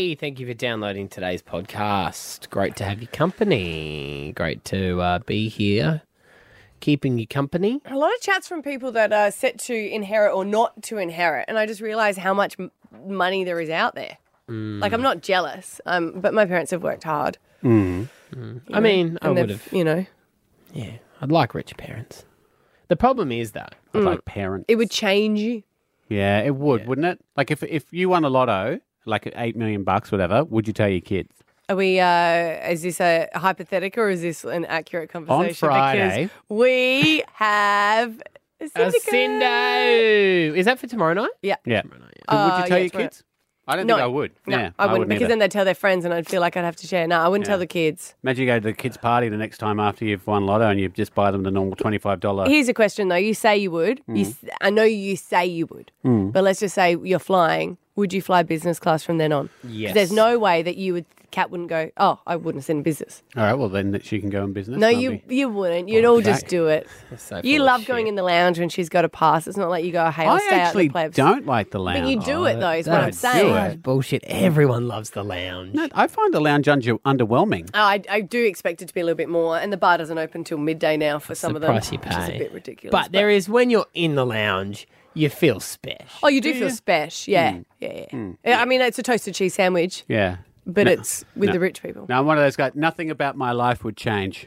everybody. Thank you for downloading today's podcast. Great to have your company. Great to be here, keeping you company. A lot of chats from people that are set to inherit or not to inherit, and I just realise how much money there is out there. Like, I'm not jealous, but my parents have worked hard. I mean, I would have. Yeah, I'd like rich parents. The problem is that I'd like parents. It would change you. Yeah, it would, wouldn't it? Like if you won a lotto, like $8 million, whatever, would you tell your kids? Are we? Is this a hypothetical or is this an accurate conversation? On Friday, because we have a a Cindo. Is that for tomorrow night? Yeah. Yeah. Tomorrow night, Would you tell your tomorrow. kids? I don't No. think I would. No, Yeah, I wouldn't because either. then they'd tell their friends and I'd feel like I'd have to share. No, I wouldn't tell the kids. Imagine you go to the kids' party the next time after you've won lotto and you just buy them the normal $25. Here's a question though. You say you would. I know you say you would. But let's just say you're flying. Would you fly business class from then on? 'Cause Yes. there's no way that Kat wouldn't go, oh, I wouldn't send business. All right, well then she can go in business. No, can't we? you wouldn't. You'd all just do it. So You full of love shit. going in the lounge when she's got a pass. It's not like you go, hey, I'll I stay out actually the plebs. don't like the lounge. But you do it though, is what I'm That's saying. such bullshit. Everyone loves the lounge. No, I find the lounge underwhelming. Oh, I do expect it to be a little bit more, and the bar doesn't open till midday now for some the of them, price you which is a pay. bit ridiculous. But there is, when you're in the lounge, you feel special. Oh, you do feel special, yeah, yeah. I mean, it's a toasted cheese sandwich, Yeah. but it's with the rich people. Now I'm one of those guys. Nothing about my life would change.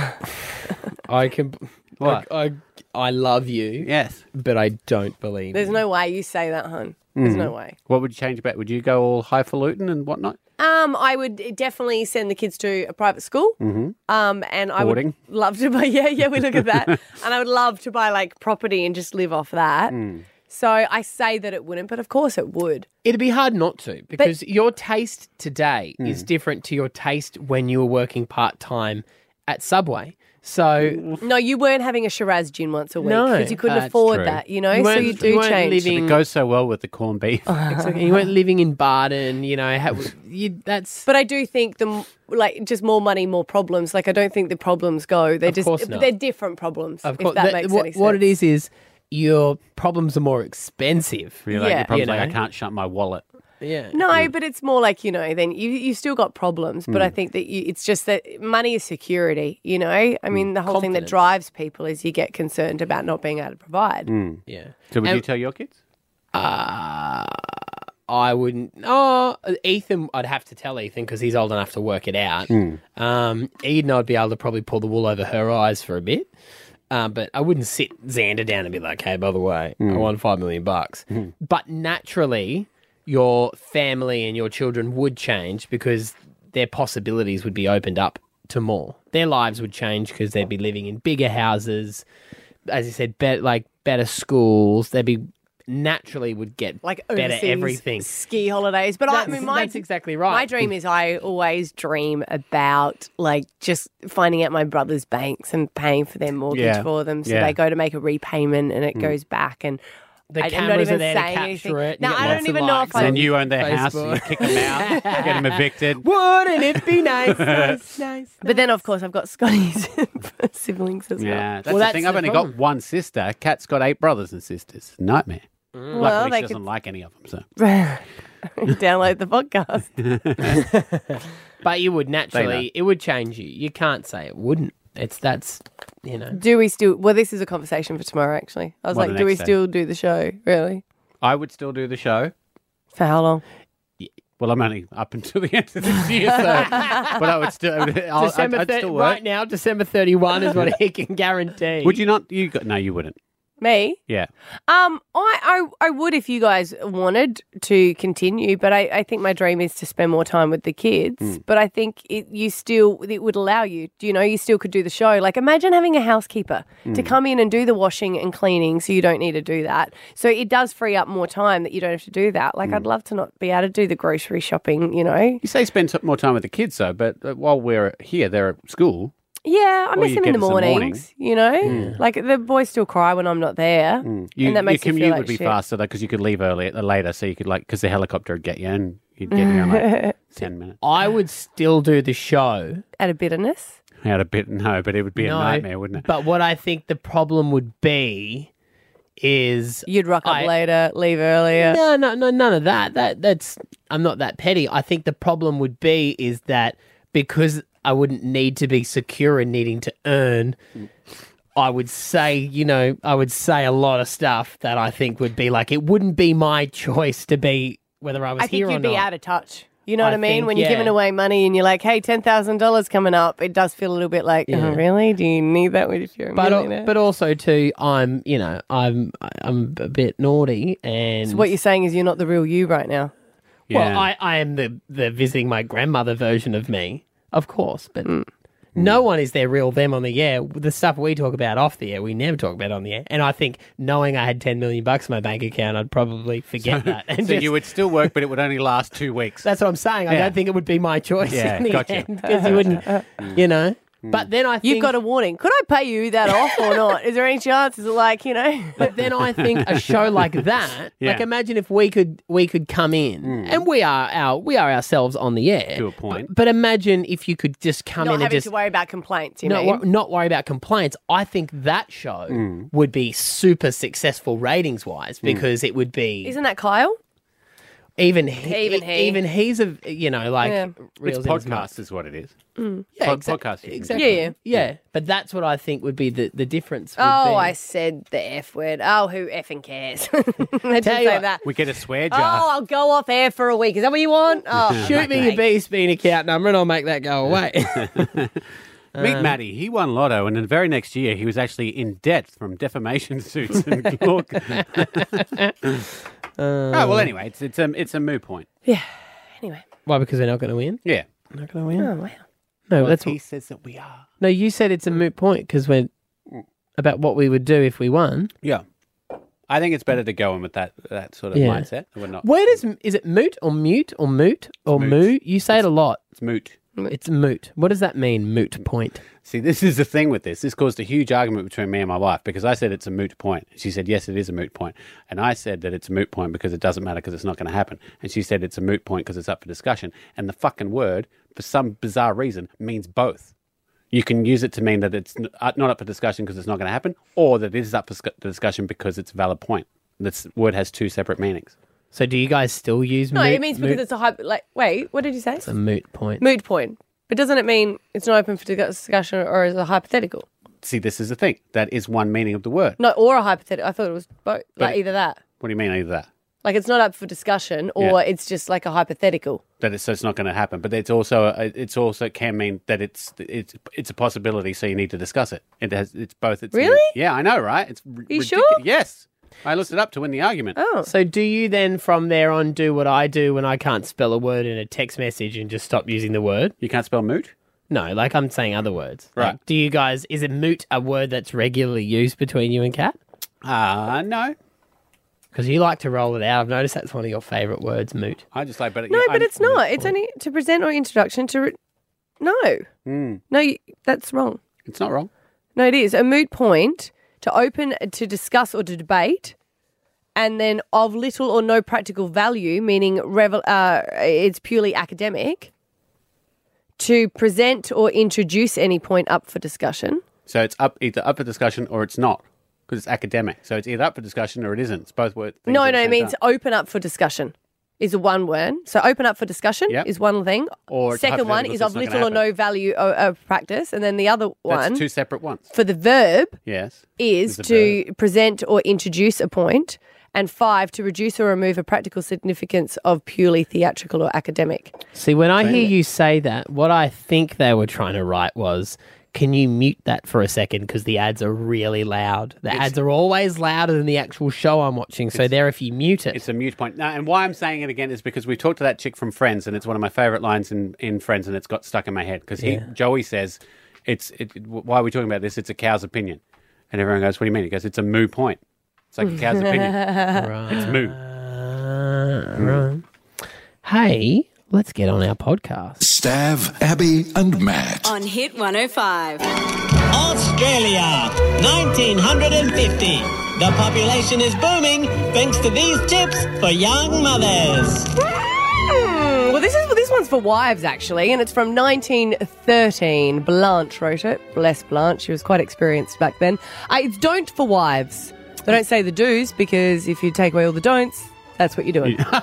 I can. What? I love you. Yes. But I don't believe. There's no way you say that, hun. There's no way. What would you change about? Would you go all highfalutin and whatnot? I would definitely send the kids to a private school. And I Boarding? would love to buy. Yeah, we look at that, and I would love to buy like property and just live off that. So I say that it wouldn't, but of course it would. It'd be hard not to, because your taste today is different to your taste when you were working part-time at Subway. So No, you weren't having a Shiraz gin once a week No, because you couldn't that's afford true. that, you know. You So weren't- you you do weren't change. living- It goes so well with the corned beef. exactly. You weren't living in Barden, that's... But I do think just more money, more problems. Like I don't think the problems go. They're course not. they're different problems. Of if course, that makes any sense. what it is your problems are more expensive. You're like, Yeah. your problem's You like, I know? can't shut my wallet. Yeah. No, but it's more like, then you still got problems. But I think that it's just that money is security, you know? I mean, the whole thing that Confidence. drives people is you get concerned about not being able to provide. Yeah. So would And- you tell your kids? I wouldn't. Oh, Ethan, I'd have to tell Ethan because he's old enough to work it out. Eden, I'd be able to probably pull the wool over her eyes for a bit. But I wouldn't sit Xander down and be like, hey, by the way, I won $5 million. But naturally, your family and your children would change because their possibilities would be opened up to more. Their lives would change because they'd be living in bigger houses, as you said, better schools. They'd be naturally would get Like better overseas everything. ski holidays. But I mean, That's exactly right. My dream is I always dream about like just finding out my brother's banks and paying for their mortgage Yeah. for them. So Yeah. they go to make a repayment and it goes back and The I'm cameras not are even there to saying capture anything. it. No, You get I lots don't of even know likes if I- And you own their house, Facebook. and you kick them out, get them evicted. Wouldn't it be nice? nice. But then, of course, I've got Scotty's siblings as well. Yeah, that's Well, the that's thing. the I've only problem. got one sister. Kat's got 8 brothers and sisters. Nightmare. Well, Luckily, they she doesn't could like any of them. So download the podcast. But you would They know. naturally, it would change you. You can't say it wouldn't. That's, you know. Do we still? Well, this is a conversation for tomorrow. Actually, I was What, like, the do we next day? still do the show? Really? I would still do the show. For how long? Well, I'm only up until the end of this year, so but I would still. I'd still work. right now, December 31 is what he can guarantee. Would you not? No, you wouldn't. Me? Yeah. I would if you guys wanted to continue, but I think my dream is to spend more time with the kids. But I think it would allow you. You still could do the show. Like imagine having a housekeeper to come in and do the washing and cleaning, so you don't need to do that. So it does free up more time that you don't have to do that. Like I'd love to not be able to do the grocery shopping. You say spend more time with the kids, though, but while we're here, they're at school. Yeah, I Or miss you them in get the us a mornings, Like the boys still cry when I'm not there. And that makes your you commute feel like would be shit. faster, though, because you could leave later, so you could, because the helicopter would get you, and you'd get here in like 10 minutes. I would still do the show. Out of bitterness. But it would be a nightmare, wouldn't it? But what I think the problem would be is You'd rock up later, leave earlier. No, none of that. That's I'm not that petty. I think the problem would be is that because I wouldn't need to be secure in needing to earn, I would say a lot of stuff that I think would be like, it wouldn't be my choice to be whether I was here or not. I think you'd be out of touch. You know what I mean? think, When you're giving away money and you're like, hey, $10,000 coming up, it does feel a little bit like, oh, really? Do you need that if you're a millionaire? But also too, I'm a bit naughty, and So what you're saying is you're not the real you right now. Yeah. well, I am the visiting my grandmother version of me, of course, but no one is their real them on the air. The stuff we talk about off the air, we never talk about on the air. And I think knowing I had $10 million in my bank account, I'd probably forget that. And So you would still work, but it would only last 2 weeks. That's what I'm saying. I Yeah. don't think it would be my choice Yeah, in the gotcha. end, because you wouldn't, But then I think You've got a warning. Could I pay you that off or not? Is there any chance? Is it like, But then I think a show like that, Yeah. like imagine if we could come in, and we are ourselves on the air To a point. But imagine if you could just come not in and having just to worry about complaints, you not, mean? not worry about complaints. I think that show would be super successful ratings wise because it would be Isn't that Kyle? even Even he. he's a Yeah. reels It's in his mouth. podcast is what it is. Yeah, podcast. exactly. Yeah. But that's what I think would be the difference. Would Oh, be. I said the F word. Oh, who effing cares? Let's just Tell you say what, that. We get a swear Oh, jar. I'll go off air for a week. Is that what you want? Oh, Shoot me your BSB account number and I'll make that go away. Meet Matty. He won lotto, and then the very next year he was actually in debt from defamation suits and look. Well, anyway, it's a moot point. Yeah. Anyway. Why? Because they're not going to win? Yeah. Not going to win? Oh, wow. No, that's He says that we are. no. You said it's a moot point because we're about what we would do if we won. Yeah. I think it's better to go in with that sort of Yeah. mindset. We're not. Where is it moot or mute or moot or Moot. moo? You say it a lot. It's moot. It's moot. What does that mean? Moot point. See, this is the thing with this. This caused a huge argument between me and my wife because I said it's a moot point. She said, yes, it is a moot point. And I said that it's a moot point because it doesn't matter because it's not going to happen. And she said it's a moot point because it's up for discussion. And the fucking word, for some bizarre reason, means both. You can use it to mean that it's not up for discussion because it's not going to happen, or that it is up for discussion because it's a valid point. This word has two separate meanings. So do you guys still use No, moot? it means because it's a wait, what did you say? it's a moot point. Moot point. But doesn't it mean it's not open for discussion or is it a hypothetical? See, this is the thing. That is one meaning of the word. No, or a hypothetical. I thought it was both. But Either that. What do you mean either that? Like it's not up for discussion or Yeah. it's just like a hypothetical. So it's not going to happen. But it's also can mean that it's a possibility. So you need to discuss it. It's both. Really? Yeah, I know, right? It's You ridiculous. sure? Yes, I looked it up to win the argument. Oh. So do you then from there on do what I do when I can't spell a word in a text message and just stop using the word? You can't spell moot. No, like I'm saying other words. Right. Like, do you guys, is it moot a word that's regularly used between you and Kat? No. Because you like to roll it out. I've noticed that's one of your favourite words, moot. I just like, but No, but it's not. It's only to present or introduction to. No. No, that's wrong. It's not wrong. No, it is. A moot point to open, to discuss or to debate, and then of little or no practical value, meaning it's purely academic, to present or introduce any point up for discussion. So it's either up for discussion or it's not because it's academic. So it's either up for discussion or it isn't. It's both words. No, it means open up for discussion is one word. So open up for discussion Yep. is one thing. Or it's second one hypothetical, is so of it's not little or gonna no value of practice. And then the other one That's two separate ones. for the verb Yes. is It's a to present or introduce a point, and 5, to reduce or remove a practical significance of purely theatrical or academic. See, when I hear you say that, what I think they were trying to write was, can you mute that for a second? Because the ads are really loud. The ads are always louder than the actual show I'm watching. So there, if you mute it. It's a mute point. Now, and why I'm saying it again is because we talked to that chick from Friends, and it's one of my favourite lines in Friends, and it's got stuck in my head because Joey says, why are we talking about this? It's a cow's opinion. And everyone goes, what do you mean? He goes, it's a moo point. It's like a cow's opinion. Right. It's moo. Right. Hey, let's get on our podcast. Stav, Abby, and Matt. On Hit 105. Australia, 1950. The population is booming thanks to these tips for young mothers. Well, this one's for wives, actually, and it's from 1913. Blanche wrote it. Bless Blanche. She was quite experienced back then. It's don't for wives. They don't say the do's because if you take away all the don'ts, that's what you're doing. Now,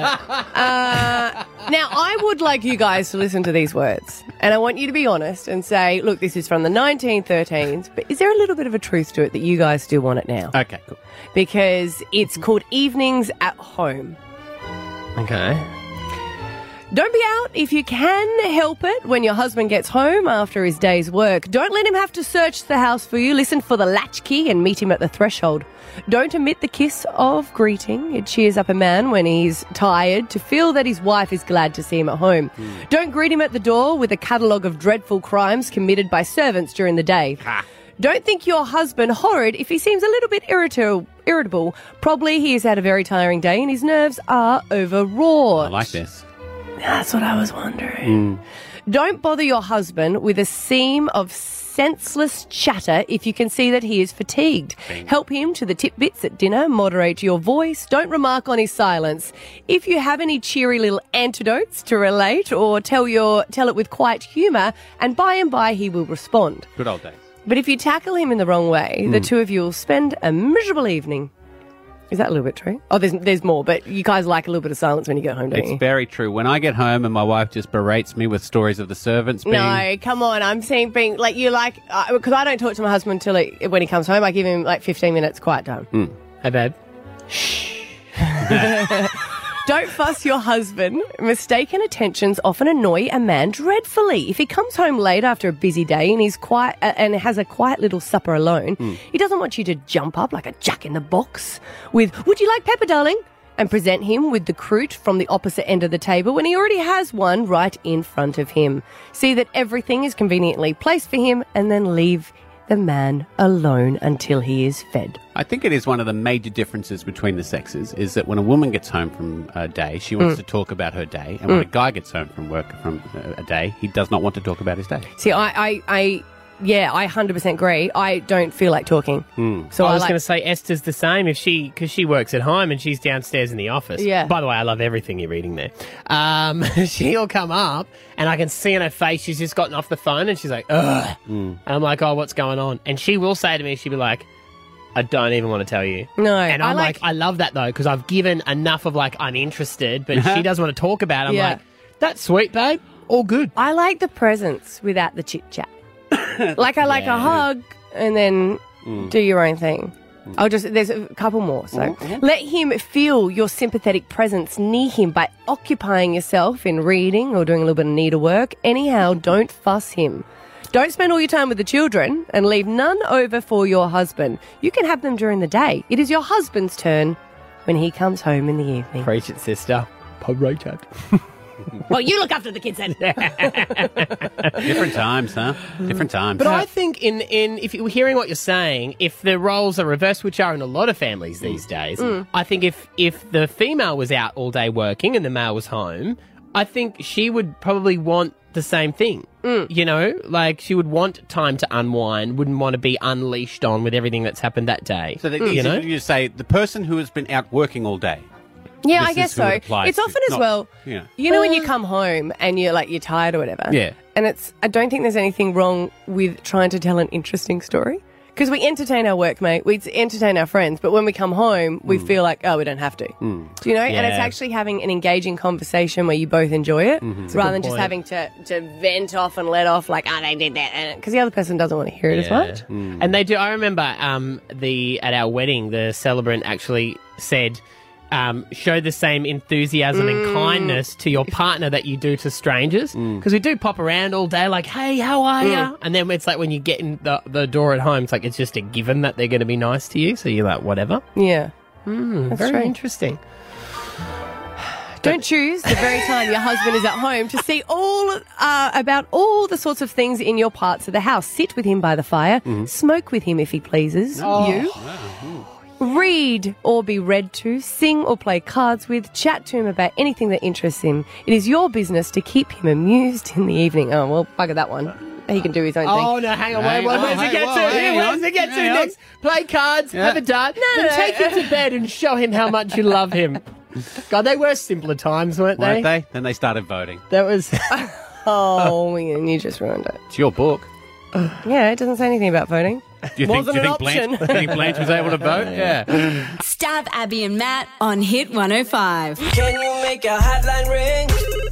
I would like you guys to listen to these words, and I want you to be honest and say, look, this is from the 1913s, but is there a little bit of a truth to it that you guys still want it now? Okay, cool. Because it's called Evenings at Home. Okay. Don't be out if you can help it when your husband gets home after his day's work. Don't let him have to search the house for you. Listen for the latchkey and meet him at the threshold. Don't omit the kiss of greeting. It cheers up a man when he's tired to feel that his wife is glad to see him at home. Don't greet him at the door with a catalogue of dreadful crimes committed by servants during the day. Don't think your husband horrid if he seems a little bit irritable. Probably he has had a very tiring day and his nerves are overwrought. I like this. That's what I was wondering. Don't bother your husband with a seam of senseless chatter if you can see that he is fatigued. Help him to the tidbits at dinner. Moderate your voice. Don't remark on his silence. If you have any cheery little antidotes to relate or tell it with quiet humour, and by and by he will respond. Good old days. But if you tackle him in the wrong way, the two of you will spend a miserable evening. Is that a little bit true? Oh, there's more, but you guys like a little bit of silence when you get home, don't you? It's very true. When I get home and my wife just berates me with stories of the servants being... No, come on. I'm saying being like you like because I don't talk to my husband until when he comes home. I give him like 15 minutes quiet time. Hey, babe. Don't fuss your husband. Mistaken attentions often annoy a man dreadfully. If he comes home late after a busy day and he's quiet and has a quiet little supper alone, he doesn't want you to jump up like a jack in the box with, "Would you like pepper, darling?" and present him with the croute from the opposite end of the table when he already has one right in front of him. See that everything is conveniently placed for him and then leave the man alone until he is fed. I think it is one of the major differences between the sexes is that when a woman gets home from a day, she wants to talk about her day, and when a guy gets home from work from a day, he does not want to talk about his day. See, I 100% agree. I don't feel like talking. So I was going to say Esther's the same because she works at home and she's downstairs in the office. Yeah. By the way, I love everything you're reading there. She'll come up and I can see on her face she's just gotten off the phone and she's like, ugh. And I'm like, oh, what's going on? And she will say to me, she'll be like, I don't even want to tell you. No. And I'm like, I love that though because I've given enough of like I'm interested, but she doesn't want to talk about it. I'm like, that's sweet, babe. All good. I like the presence without the chit chat. Like I like a hug and then do your own thing. There's a couple more. So let him feel your sympathetic presence near him by occupying yourself in reading or doing a little bit of needlework. Anyhow, don't fuss him. Don't spend all your time with the children and leave none over for your husband. You can have them during the day. It is your husband's turn when he comes home in the evening. Preach it, sister. Prorated. Well, you look after the kids then. Different times, huh? Different times. But I think in if you're hearing what you're saying, if the roles are reversed, which are in a lot of families these days, I think if the female was out all day working and the male was home, I think she would probably want the same thing. You know, like she would want time to unwind, wouldn't want to be unleashed on with everything that's happened that day. So that you say the person who has been out working all day. Yeah, This I guess is who so. it applies It's to, often as not- well. yeah. You know, when you come home and you're tired or whatever. Yeah. And I don't think there's anything wrong with trying to tell an interesting story. Because we entertain our workmate, we entertain our friends, but when we come home, we feel like, oh, we don't have to. Do you know? And it's Yeah. actually having an engaging conversation where you both enjoy it, rather than just point. having to vent off and let off like, oh, they did that. Because the other person doesn't want to hear it as much. And they do. I remember at our wedding, the celebrant actually said, show the same enthusiasm and kindness to your partner that you do to strangers. Because we do pop around all day like, hey, how are you? And then it's like when you get in the door at home, it's like it's just a given that they're going to be nice to you. So you're like, whatever. Yeah. That's Very true. interesting. Don't choose the very time your husband is at home to see all about all the sorts of things in your parts of the house. Sit with him by the fire. Smoke with him if he pleases you. Read or be read to, sing or play cards with, chat to him about anything that interests him. It is your business to keep him amused in the evening. Oh, well, bugger that one. He can do his own thing. Oh, no, hang on. Hang Where on, does it get to? hang Where on, does it get to hang on. next? Play cards, have a dart, then take him to bed and show him how much you love him. God, they were simpler times, weren't Weren't they? Then they started voting. That was... Oh, and you just ruined it. It's your book. Yeah, it doesn't say anything about voting. Do you Wasn't an Blanche, option. do you think Blanche was able to vote? Yeah. Stab Abby and Matt on Hit 105. Can you make a hotline ring?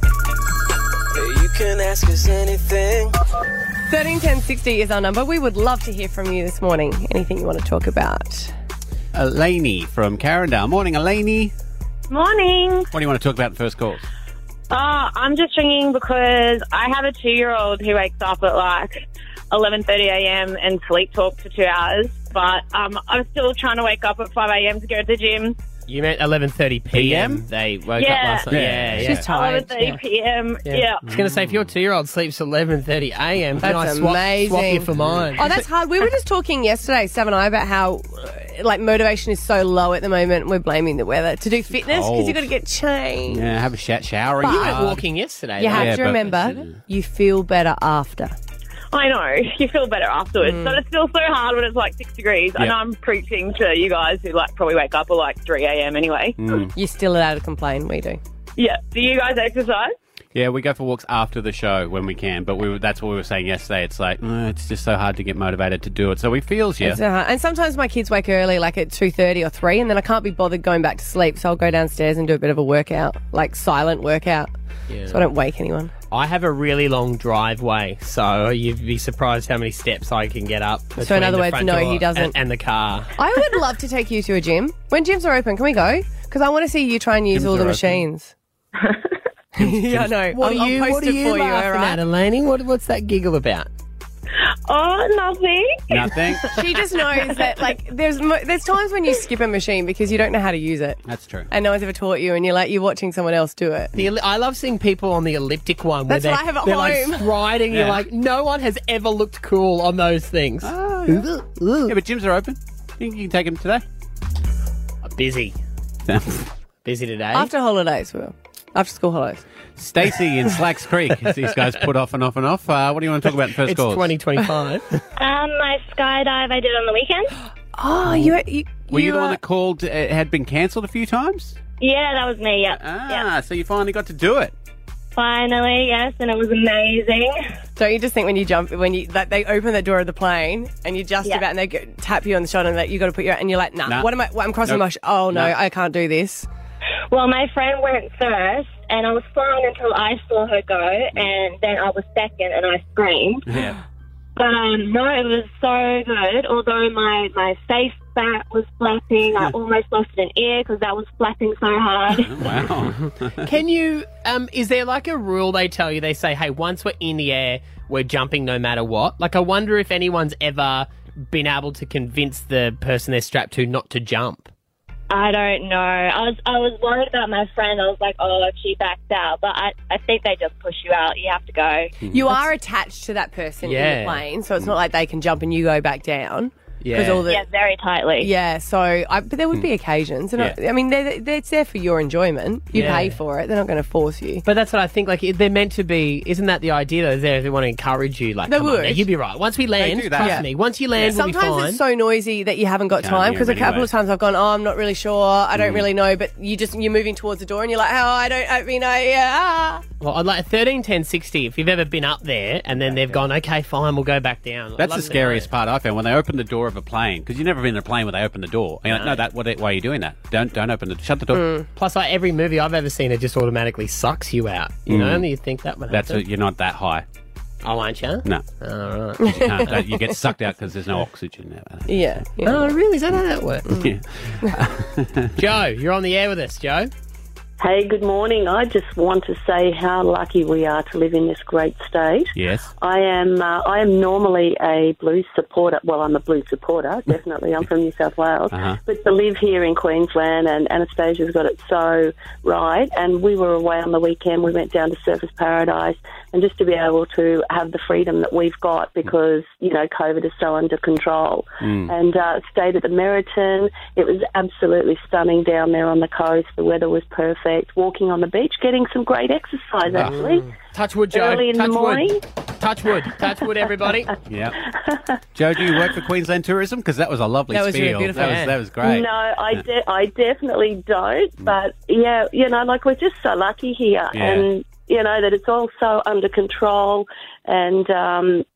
You can ask us anything. 131060 is our number. We would love to hear from you this morning. Anything you want to talk about? Elaney from Carindale. Morning, Elaney. Morning. What do you want to talk about in first calls? I'm just ringing because I have a 2-year-old who wakes up at like 11:30 a.m. and sleep talks for 2 hours. But I'm still trying to wake up at 5 a.m. to go to the gym. You meant 11:30 p.m. They woke up last night. Yeah. She's tired. 11:30 p.m. Yeah. I was going to say, if your 2-year-old sleeps at 11:30 a.m., can I That's swap amazing. you for mine? Oh, that's hard. We were just talking yesterday, Sav and I, about how motivation is so low at the moment. We're blaming the weather to do fitness because you've got to get changed. Yeah, have a shower. You went walking yesterday. You though. have to but- remember, you feel better after. I know. You feel better afterwards. But it's still so hard when it's like 6 degrees. I know I'm preaching to you guys who probably wake up at like 3 a.m. anyway. You're still allowed to complain. We do. Yeah. Do you guys exercise? Yeah, we go for walks after the show when we can, but that's what we were saying yesterday. It's like, it's just so hard to get motivated to do it. So we feels you. It's so hard. And sometimes my kids wake early, like at 2:30 or 3, and then I can't be bothered going back to sleep. So I'll go downstairs and do a bit of a workout, like silent workout. So I don't wake anyone. I have a really long driveway, so you'd be surprised how many steps I can get up. So in other between the words, front no, door he doesn't. And the car. I would love to take you to a gym. When gyms are open, can we go? Because I want to see you try and use all the are open. machines. Yeah, I know. What I'll post what are it you for you, laughing all right? at, Elaney? What's that giggle about? Oh, nothing. Nothing? She just knows that, there's times when you skip a machine because you don't know how to use it. That's true. And no one's ever taught you, and you're watching someone else do it. I love seeing people on the elliptic one. That's where what I have at they're home. like striding. You're like, no one has ever looked cool on those things. Yeah, but gyms are open. You can take them today. Busy. Busy today. After holidays, Will. After school holidays. Stacey in Slacks Creek. These guys put off and off and off. What do you want to talk about in first it's calls? 2025. My skydive I did on the weekend. Oh, Were you the one that called had been cancelled a few times? Yeah, that was me, yeah. So you finally got to do it. Finally, yes, and it was amazing. Don't you just think when they open the door of the plane and you just about and they tap you on the shoulder and you got to put your and you're like, nah. What am I? I'm crossing my. Oh no, I can't do this. Well, my friend went first, and I was fine until I saw her go, and then I was second, and I screamed. Yeah. But no, it was so good. Although my face fat was flapping, I almost lost an ear because that was flapping so hard. Wow. Can you? Is there like a rule they tell you? They say, hey, once we're in the air, we're jumping no matter what. Like, I wonder if anyone's ever been able to convince the person they're strapped to not to jump. I don't know. I was worried about my friend. I was like, oh, if she backs out. But I think they just push you out. You have to go. You are attached to that person in the plane, so it's not like they can jump and you go back down. Yeah. Yeah, very tightly. Yeah, so but there would be occasions. And I mean, it's there for your enjoyment. You pay for it. They're not going to force you. But that's what I think. Like, they're meant to be. Isn't that the idea? Though, they want to encourage you. Like, They come on, would. now, you'll be right. Once we land, do that. trust Yeah. me. Once you land, we'll be Sometimes fine. it's so noisy that you haven't got Can't time hear because a them couple anyway. of times I've gone, oh, I'm not really sure. I don't really know. But you're moving towards the door and you're like, Well, I'd like 13, 10, 60. If you've ever been up there and then they've gone, okay, fine, we'll go back down. I'd That's love the to scariest know. part I found when they open the door of a plane, because you've never been in a plane where they open the door. And you're like, no, why are you doing that? Don't open the shut the door. Plus, like, every movie I've ever seen, it just automatically sucks you out. You know, and you think that would happen. You're not that high. Oh, aren't you? No, All right. you can't. You get sucked out because there's no oxygen there. Yeah. Oh, really? Is that how that works? Yeah. Joe, you're on the air with us, Joe. Hey, good morning. I just want to say how lucky we are to live in this great state. Yes. I am normally a blues supporter. Well, I'm a blues supporter, definitely. I'm from New South Wales. Uh-huh. But to live here in Queensland, and Anastasia's got it so right, and we were away on the weekend. We went down to Surfers Paradise, and just to be able to have the freedom that we've got because, COVID is so under control. And stayed at the Meriton. It was absolutely stunning down there on the coast. The weather was perfect. Walking on the beach, getting some great exercise, actually. Touch wood, Joe. Early in Touch the morning. wood. Touch wood. Touch wood, everybody. Yeah. Joe, do you work for Queensland Tourism? Because that was a lovely That was really spiel. beautiful, That was great. No, I definitely don't. But, yeah, we're just so lucky here. Yeah. And, that it's all so under control. And,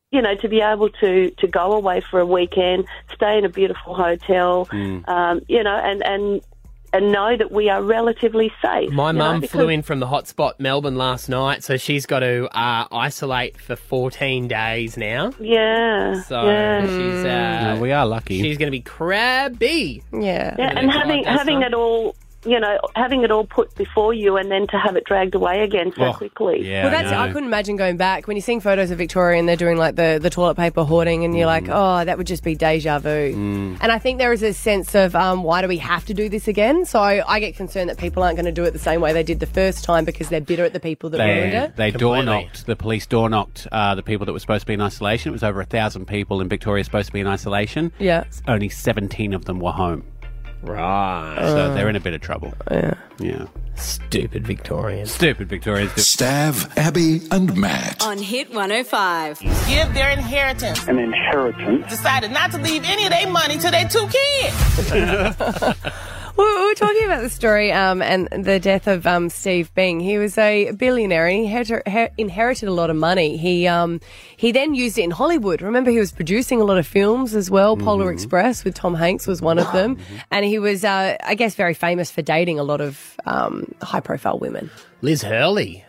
you know, to be able to go away for a weekend, stay in a beautiful hotel, you know, and know that we are relatively safe. My mum flew in from the hotspot Melbourne last night, so she's got to isolate for 14 days now. Yeah. So she's... No, we are lucky. She's going to be crabby. Yeah. Yeah, and having it all, you know, having it all put before you and then to have it dragged away again so quickly. Yeah, Well, that's I couldn't imagine going back. When you're seeing photos of Victoria and they're doing like the toilet paper hoarding and you're like, oh, that would just be deja vu. And I think there is a sense of why do we have to do this again? So I get concerned that people aren't going to do it the same way they did the first time because they're bitter at the people that ruined it. They door-knocked, the police door-knocked the people that were supposed to be in isolation. It was over 1,000 people in Victoria supposed to be in isolation. Yeah. Only 17 of them were home. Right. So they're in a bit of trouble. Yeah. Stupid Victorians. Stupid Victorians. Stav, Abby, and Matt. On Hit 105. Give their inheritance. An inheritance. Decided not to leave any of their money to their 2 kids. We were talking about the story and the death of Steve Bing. He was a billionaire and he inherited a lot of money. He then used it in Hollywood. Remember, he was producing a lot of films as well. Polar Express with Tom Hanks was one of them. And he was, I guess, very famous for dating a lot of high-profile women. Liz Hurley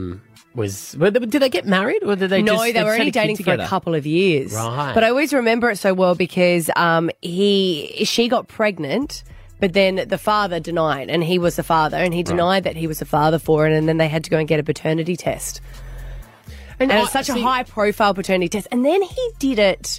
did they get married or did they No, just... they were only dating for a couple of years. Right. But I always remember it so well because she got pregnant. But then the father denied, and he was the father, and he denied that he was the father for it, and then they had to go and get a paternity test. And it was such a high-profile paternity test. And then he did it,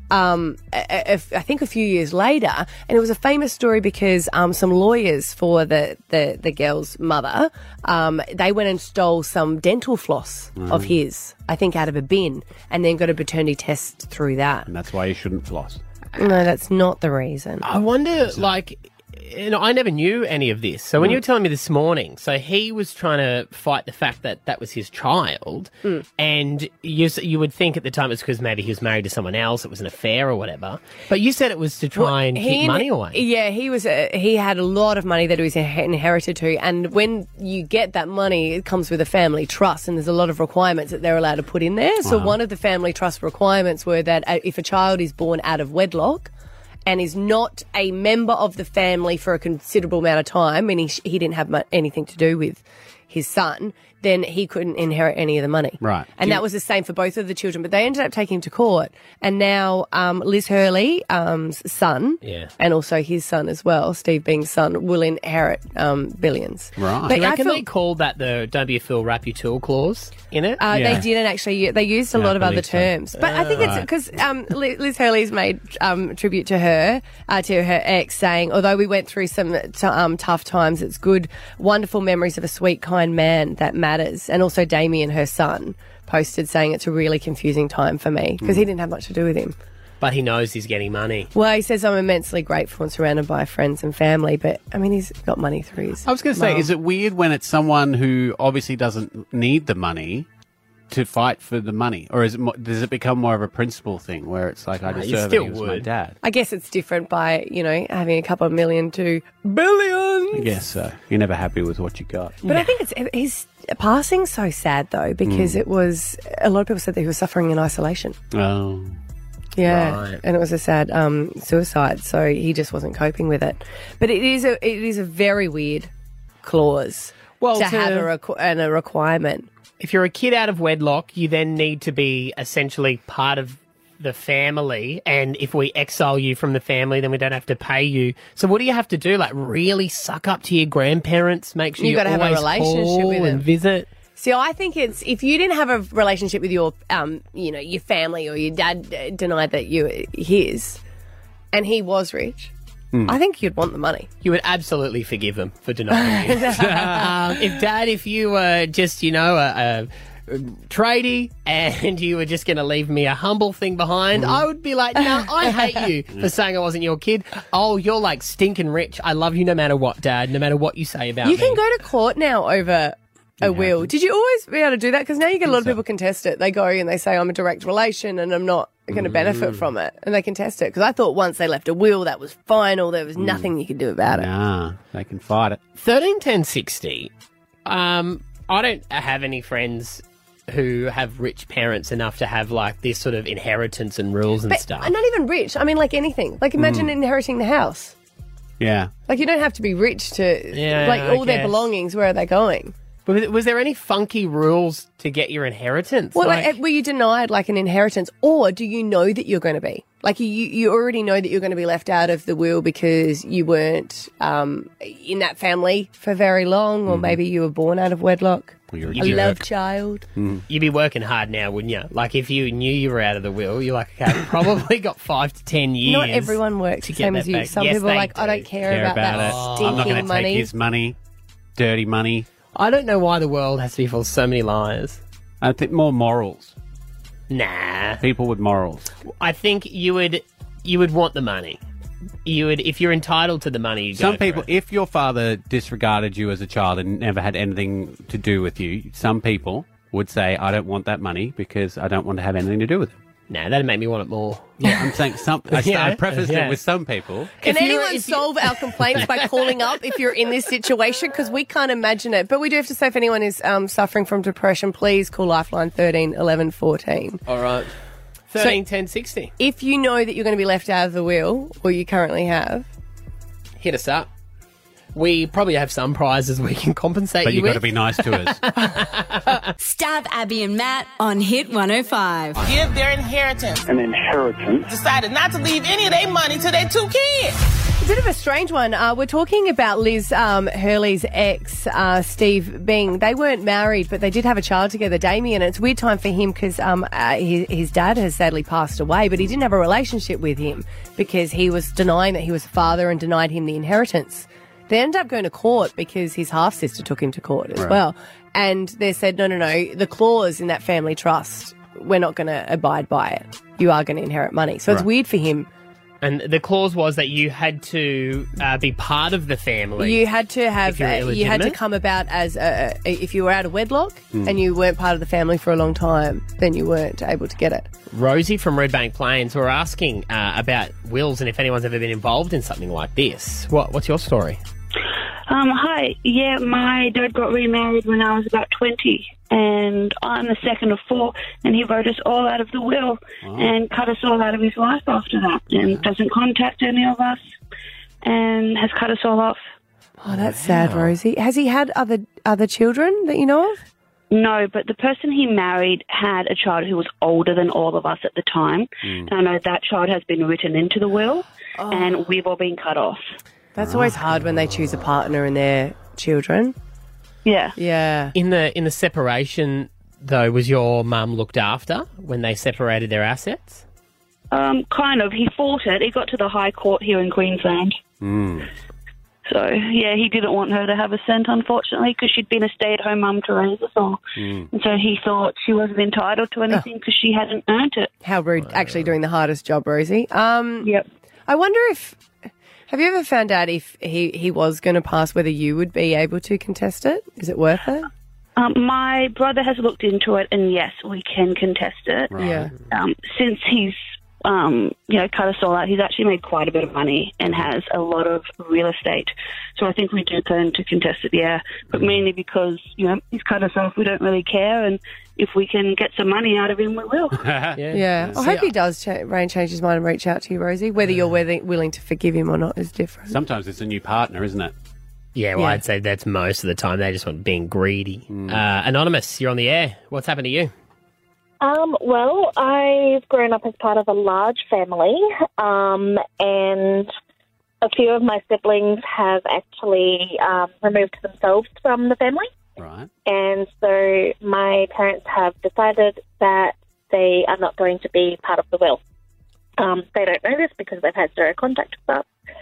I think a few years later, and it was a famous story because some lawyers for the girl's mother, they went and stole some dental floss of his, I think out of a bin, and then got a paternity test through that. And that's why you shouldn't floss. No, that's not the reason. I wonder, I never knew any of this. So when you were telling me this morning, so he was trying to fight the fact that that was his child, and you would think at the time it was because maybe he was married to someone else, it was an affair or whatever. But you said it was to try and keep money away. Yeah, he had a lot of money that he was inherited to, and when you get that money, it comes with a family trust, and there's a lot of requirements that they're allowed to put in there. So one of the family trust requirements were that if a child is born out of wedlock, and is not a member of the family for a considerable amount of time, and he didn't have anything to do with his son, then he couldn't inherit any of the money. Right. And that was the same for both of the children. But they ended up taking him to court. And now Liz Hurley's son, and also his son as well, Steve Bing's son, will inherit billions. Right. But Do you reckon they called that the "Don't be a fool, wrap your tool" clause in it? They didn't actually. They used a lot of other terms. But I think it's because Liz Hurley's made tribute to her ex, saying, although we went through some tough times, it's good, wonderful memories of a sweet, kind man that matters. And also Damien, her son, posted saying it's a really confusing time for me because he didn't have much to do with him. But he knows he's getting money. Well, he says, I'm immensely grateful and surrounded by friends and family, but, I mean, he's got money through his I was going to say, is it weird when it's someone who obviously doesn't need the money to fight for the money? Or does it become more of a principle thing where it's like, I deserve it, he was my dad? I guess it's different by, having a couple of million to billions. I guess so. You're never happy with what you got. But I think his passing's so sad, though, because it was, a lot of people said that he was suffering in isolation. Oh. Yeah, right. And it was a sad suicide, so he just wasn't coping with it. But it is a very weird clause to have a requirement. If you're a kid out of wedlock, you then need to be essentially part of the family, and if we exile you from the family, then we don't have to pay you. So what do you have to do? Like really suck up to your grandparents, make sure you got to have a always relationship call with them and visit? See, I think it's if you didn't have a relationship with your, your family, or your dad denied that you were his, and he was rich, I think you'd want the money. You would absolutely forgive him for denying you. If you were just, a tradie and you were just going to leave me a humble thing behind, I would be like, no, I hate you for saying I wasn't your kid. Oh, you're like stinking rich. I love you no matter what, Dad, no matter what you say about me. You can go to court now over a will. Did you always be able to do that? Because now you get a lot of people contest it. They go and they say, I'm a direct relation and I'm not going to benefit from it. And they contest it. Because I thought once they left a will, that was final. There was nothing you could do about it. Nah, they can fight it. 131060. I don't have any friends who have rich parents enough to have like this sort of inheritance and rules and But stuff. not even rich. I mean, like anything. Like imagine inheriting the house. Yeah. Like you don't have to be rich to Yeah, like I all their guess. belongings. Where are they going? But was there any funky rules to get your inheritance? Well, like, were you denied like an inheritance, or do you know that you're going to be? Like you already know that you're going to be left out of the will because you weren't in that family for very long, or maybe you were born out of wedlock. Well, you're A a love jerk. child. You'd be working hard now, wouldn't you? Like if you knew you were out of the will, you're like, okay, I've probably got 5 to 10 years. Not everyone works to the get same that as you. back. Some Yes, people are they like, I do. don't care about that it. stinking I'm not going to money. take his money, dirty money. I don't know why the world has to be full of so many liars. I think more morals. Nah. People with morals. I think you would want the money. You would, if you're entitled to the money. You Some go for people, it. if your father disregarded you as a child and never had anything to do with you, some people would say, I don't want that money because I don't want to have anything to do with it. Nah, that'd make me want it more. Yeah, I'm saying some. I Yeah, prefaced yeah. it with some people. Can If you're- anyone solve our complaints by calling up if you're in this situation? Because we can't imagine it. But we do have to say if anyone is suffering from depression, please call Lifeline 13 11 14. All right. 13, 10, 60. If you know that you're going to be left out of the will, or you currently have, Hit us up. We probably have some prizes we can compensate But you you've got with. to be nice to us. Stab Abby and Matt on Hit 105. Give their inheritance. An inheritance. Decided not to leave any of their money to their 2 kids. a bit of a strange one. We're talking about Liz Hurley's ex, Steve Bing. They weren't married, but they did have a child together, Damien. And it's a weird time for him because his dad has sadly passed away, but he didn't have a relationship with him because he was denying that he was a father and denied him the inheritance. They ended up going to court because his half-sister took him to court as well. And they said, no, the clause in that family trust, we're not going to abide by it. You are going to inherit money. So it's weird for him. And the clause was that you had to be part of the family. You had to have, if you're you had to illegitimate. come about as, if you were out of wedlock and you weren't part of the family for a long time, then you weren't able to get it. Rosie from Redbank Plains were asking about wills and if anyone's ever been involved in something like this. What's your story? Hi. Yeah, my dad got remarried when I was about 20, and I'm the second of four, and he wrote us all out of the will and cut us all out of his life after that, and doesn't contact any of us, and has cut us all off. Oh, that's sad, Rosie. Has he had other children that you know of? No, but the person he married had a child who was older than all of us at the time, and I know that child has been written into the will, and we've all been cut off. That's always hard when they choose a partner and their children. Yeah. Yeah. In the separation, though, was your mum looked after when they separated their assets? Kind of. He fought it. He got to the High Court here in Queensland. So, yeah, he didn't want her to have a cent, unfortunately, because she'd been a stay-at-home mum to raise us all. And so he thought she wasn't entitled to anything because she hadn't earned it. How rude. Actually doing the hardest job, Rosie. Yep. I wonder if... Have you ever found out if he was going to pass, whether you would be able to contest it? Is it worth it? My brother has looked into it, and yes, we can contest it. Yeah. Since he's, cut us all out, he's actually made quite a bit of money and has a lot of real estate. So I think we do plan to contest it, yeah. But mainly because, he's cut us off, we don't really care, and if we can get some money out of him, we will. Yeah. I hope he does change his mind and reach out to you, Rosie. Whether you're willing to forgive him or not is different. Sometimes it's a new partner, isn't it? Yeah, well, Yeah. I'd say that's most of the time. They just want being greedy. Anonymous, you're on the air. What's happened to you? Well, I've grown up as part of a large family, and a few of my siblings have actually removed themselves from the family. Right. And so my parents have decided that they are not going to be part of the will. They don't know this because they've had zero contact with us.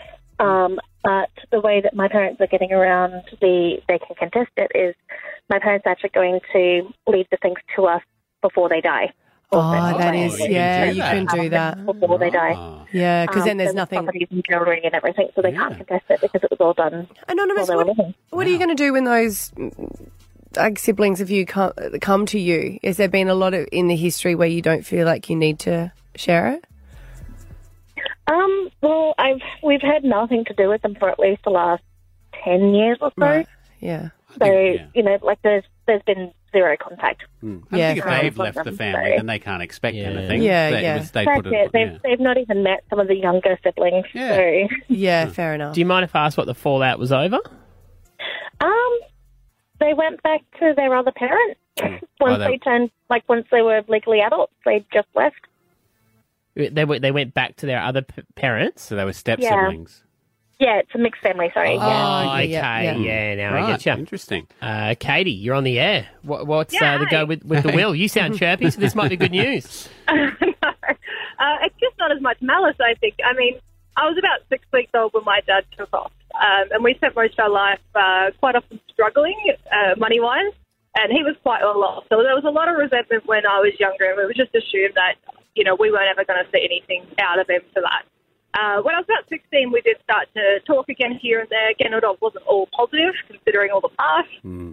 But the way that my parents are getting around they can contest it is my parents are actually going to leave the things to us before they die. Oh, that is, you yeah, can do you that. can do that. Before they die. Yeah, because then there's nothing. Properties and jewellery and everything, so they can't contest it because it was all done. Anonymous, while they were living. what are you going to do when those siblings of you come to you? Has there been a lot of in the history where you don't feel like you need to share it? Well, we've had nothing to do with them for at least the last 10 years or so. Right. Yeah. So, there's been zero contact. I Yeah. think if they've left the family, then they can't expect anything. Yeah, They- yeah. They That's put it. They've not even met some of the younger siblings. Yeah. So, Yeah, fair enough. Do you mind if I ask what the fallout was over? they went back to their other parents once they- they turned, once they were legally adults. They just left. They went back to their other parents. So they were step Yeah. siblings. Yeah, it's a mixed family. Sorry. Oh, okay. yeah. Yeah, now I Right, get you. interesting. Katie, you're on the air. What's the hi. go with the will? You sound chirpy, so this might be good news. It's just not as much malice, I think. I mean, I was about 6 weeks old when my dad took off, and we spent most of our life quite often struggling money-wise, and he was quite well off. So there was a lot of resentment when I was younger, and we would just assume that, we weren't ever going to see anything out of him for that. When I was about 16, we did start to talk again here and there. Again, it wasn't all positive, considering all the past.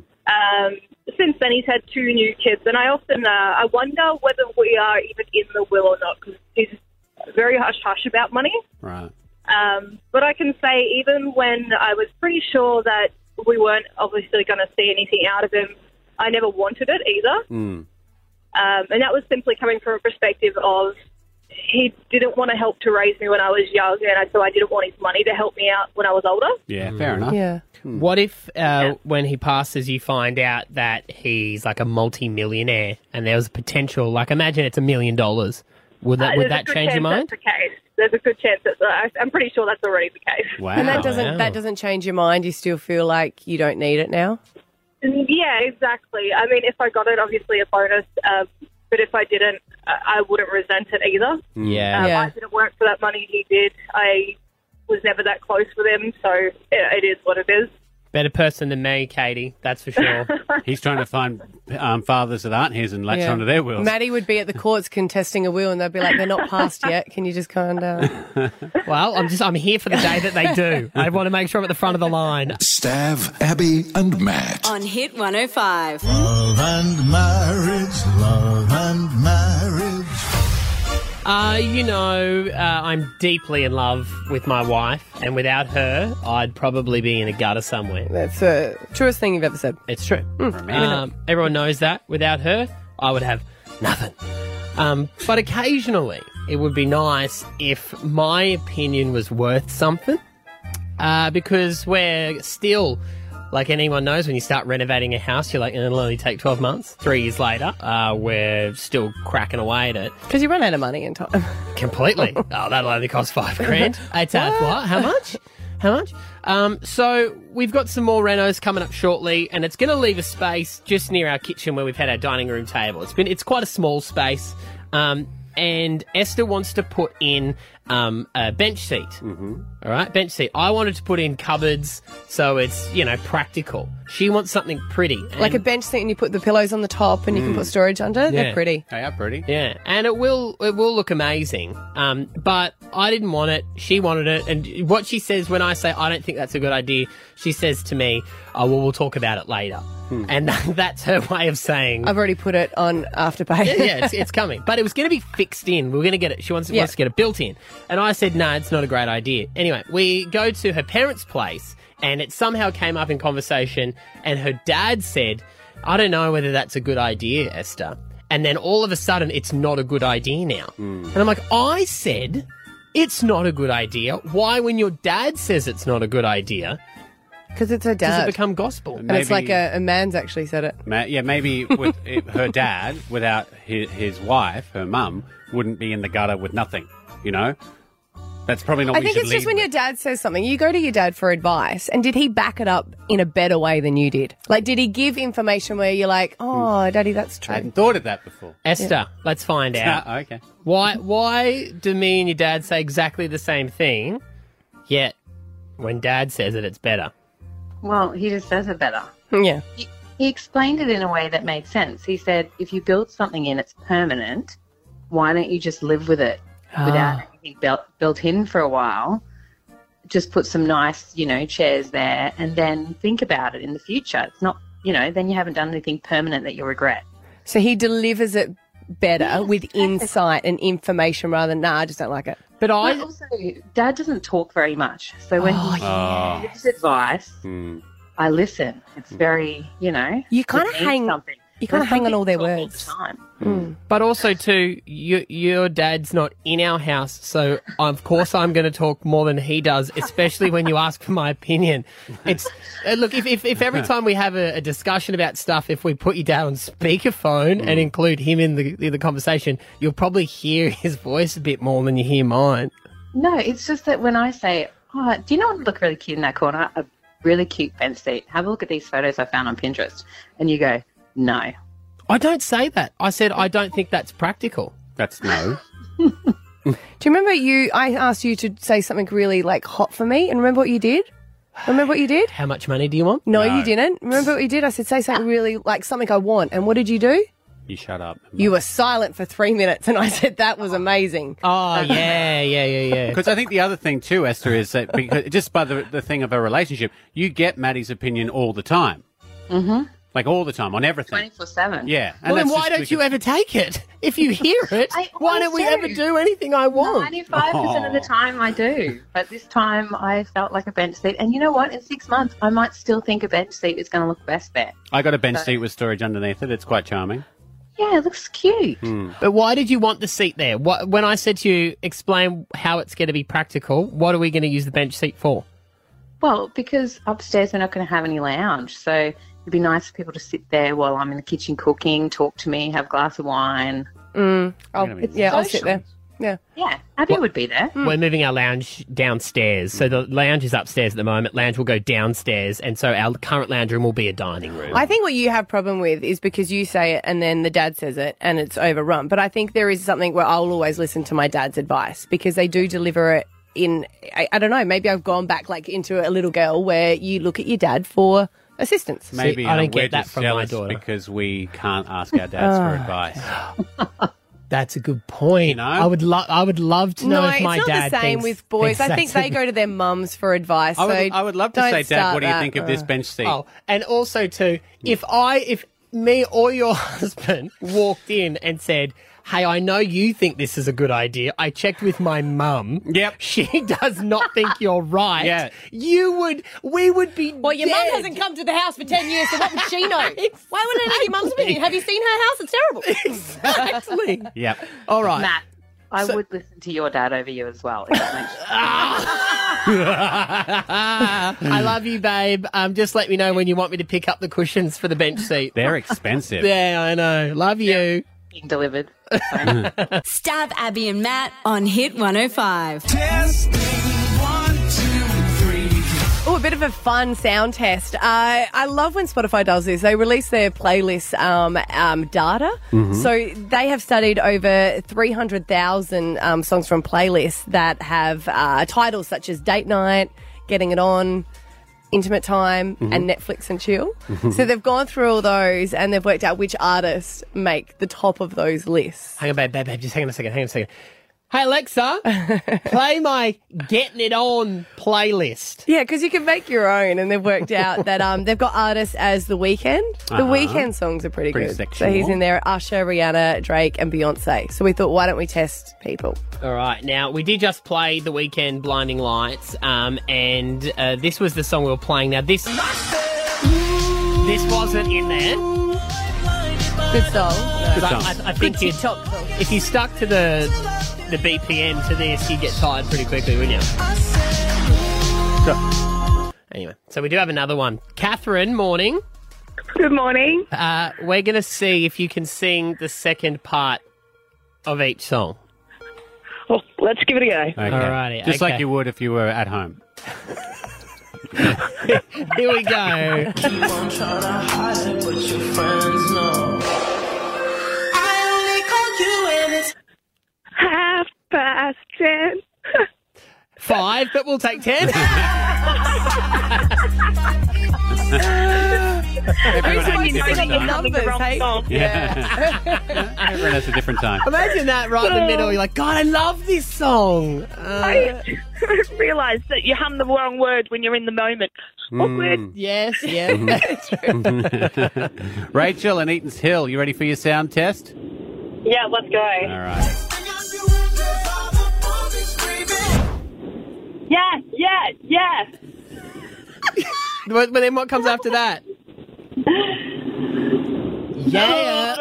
Since then, he's had 2 new kids, and I often I wonder whether we are even in the will or not, because he's very hush-hush about money. Right. But I can say even when I was pretty sure that we weren't obviously going to see anything out of him, I never wanted it either. And that was simply coming from a perspective of he didn't want to help to raise me when I was young, and so I didn't want his money to help me out when I was older. Yeah, fair enough. Yeah. What if when he passes, you find out that he's like a multi-millionaire and there was potential, like imagine it's $1 million. Would that There's a good change your chance mind? That's the case. There's a good chance I'm pretty sure that's already the case. Wow. And that doesn't change your mind. You still feel like you don't need it now. Yeah, exactly. I mean, if I got it, obviously a bonus. But if I didn't, I wouldn't resent it either. Yeah. I didn't work for that money. He did. I was never that close with him, so it is what it is. Better person than me, Katie, that's for sure. He's trying to find fathers that aren't his and latch onto their wills. Maddie would be at the courts contesting a will, and they'd be like, "They're not passed yet. Can you just calm down?" Well, I'm here for the day that they do. I want to make sure I'm at the front of the line. Stav, Abby, and Matt. On Hit 105. Love and marriage, love and marriage. I'm deeply in love with my wife, and without her, I'd probably be in a gutter somewhere. That's the truest thing you've ever said. It's true. Everyone knows that. Without her, I would have nothing. But occasionally, it would be nice if my opinion was worth something, because we're still... Like anyone knows, when you start renovating a house, you're like, it'll only take 12 months. 3 years later, we're still cracking away at it. Because you run out of money in time. Completely. Oh, that'll only cost $5,000. It's what? How much? How much? So we've got some more renos coming up shortly, and it's going to leave a space just near our kitchen where we've had our dining room table. It's quite a small space. And Esther wants to put in a bench seat. Mm-hmm. All right, bench seat. I wanted to put in cupboards so it's, practical. She wants something pretty. Like a bench seat, and you put the pillows on the top and you can put storage under. They're pretty. They are pretty. Yeah, and it will look amazing. But I didn't want it. She wanted it. And what she says when I say I don't think that's a good idea, she says to me, "Oh, well, we'll talk about it later." And that's her way of saying... I've already put it on Afterpay. Yeah, it's coming. But it was going to be fixed in. We were going to get it. She wants to get it built in. And I said, no, it's not a great idea. Anyway, we go to her parents' place, and it somehow came up in conversation, and her dad said, I don't know whether that's a good idea, Esther. And then all of a sudden, it's not a good idea now. And I'm like, I said it's not a good idea. Why, when your dad says it's not a good idea... Because it's her dad. Does it become gospel? And it's like a man's actually said it. Maybe with her dad, without his wife, her mum, wouldn't be in the gutter with nothing, That's probably not what I think it's just when your dad says something, you go to your dad for advice, and did he back it up in a better way than you did? Like, did he give information where you're like, oh, Daddy, that's true? I hadn't thought of that before. Esther, let's find out. Okay. Why do me and your dad say exactly the same thing, yet when Dad says it, it's better? Well, he just says it better. Yeah. He explained it in a way that made sense. He said, if you build something in, it's permanent, why don't you just live with it without anything built in for a while? Just put some nice, chairs there and then think about it in the future. It's not, then you haven't done anything permanent that you'll regret. So he delivers it better with insight and information rather than, I just don't like it. But also, Dad doesn't talk very much. So when he gives advice, I listen. It's very, You kind of hang... something. You kind of hang on all their All words. the time. But also, too, your dad's not in our house, so of course I'm going to talk more than he does, especially when you ask for my opinion. It's look, if every time we have a discussion about stuff, if we put your dad on speakerphone and include him in the conversation, you'll probably hear his voice a bit more than you hear mine. No, it's just that when I say, oh, do you know what would look really cute in that corner? A really cute bench seat. Have a look at these photos I found on Pinterest. And you go, no. I don't say that. I said I don't think that's practical. That's no. Do you remember I asked you to say something really like hot for me, and remember what you did? Remember what you did? How much money do you want? No, you didn't. Remember what you did? I said say something really like something I want, and what did you do? You shut up. You were silent for 3 minutes, and I said that was amazing. Oh, yeah. Because I think the other thing too, Esther, is that because just by the thing of a relationship, you get Maddie's opinion all the time. Mm-hmm. Like all the time, on everything. 24/7. Yeah. Well, then that's why just don't because- you ever take it? If you hear it, why don't we ever do anything I want? 95% of the time I do. But this time I felt like a bench seat. And you know what? In 6 months, I might still think a bench seat is going to look best there. I got a bench seat with storage underneath it. It's quite charming. Yeah, it looks cute. But why did you want the seat there? When I said to you, explain how it's going to be practical, what are we going to use the bench seat for? Well, because upstairs we're not going to have any lounge. So it'd be nice for people to sit there while I'm in the kitchen cooking, talk to me, have a glass of wine. I'll sit there. Yeah. Yeah, Abby would be there. We're moving our lounge downstairs. So the lounge is upstairs at the moment. Lounge will go downstairs. And so our current lounge room will be a dining room. I think what you have problem with is because you say it and then the dad says it and it's overrun. But I think there is something where I'll always listen to my dad's advice because they do deliver it in, I don't know, maybe I've gone back like into a little girl where you look at your dad for assistance. Maybe I don't we're get that just from my jealous daughter. because we can't ask our dads for advice. That's a good point. You know? I would love to know No, if my it's not dad the same thinks- with boys. thinks I think that's they a- go to their mums for advice. I would love to don't say, Dad, start what do you that. think of this bench seat? Oh, and also too, if me or your husband walked in and said, "Hey, I know you think this is a good idea. I checked with my mum. Yep. She does not think you're right." Yeah. We would be Well, your mum dead. hasn't come to the house for 10 years, so what would she know? Why would it have your mum's opinion? Have you seen her house? It's terrible. Exactly. Yep. All right. Matt, I would listen to your dad over you as well. If that makes I love you, babe. Just let me know when you want me to pick up the cushions for the bench seat. They're expensive. Yeah, I know. Love you. being delivered. Stab Abby and Matt on Hit 105. Oh, a bit of a fun sound test. I love when Spotify does this. They release their playlist data. Mhm. So they have studied over 300,000 songs from playlists that have titles such as Date Night, Getting It On, Intimate Time, and Netflix and Chill. Mhm. So they've gone through all those and they've worked out which artists make the top of those lists. Hang on, babe, just hang on a second. Hey, Alexa, play my Getting It On playlist. Yeah, because you can make your own, and they've worked out that they've got artists as The Weeknd. The Uh-huh. Weeknd songs are pretty Pretty good. sexual. So he's in there, Usher, Rihanna, Drake, and Beyonce. So we thought, why don't we test people? All right, now we did just play The Weeknd, Blinding Lights, and this was the song we were playing. Now this wasn't in there. Good song. Good song. I think Good TikTok song. if you stuck to the BPM to this, you'd get tired pretty quickly, wouldn't you? Anyway, so we do have another one. Catherine, morning. Good morning. We're going to see if you can sing the second part of each song. Well, let's give it a go. Okay. Alrighty, Just like okay. you would if you were at home. Here we go. Keep on trying to hide it, but your friends know. I only call you when it's 10:30. 5, but we'll take 10. Everyone has a you different singing your time. numbers, hey? Yeah. Everyone has a different time. Imagine that right in the middle. You're like, God, I love this song. I realised that you hum the wrong word when you're in the moment. Awkward. Yes, yeah. Rachel and Eaton's Hill, you ready for your sound test? Yeah, let's go. All right. Yeah. But then what comes after that? Yeah.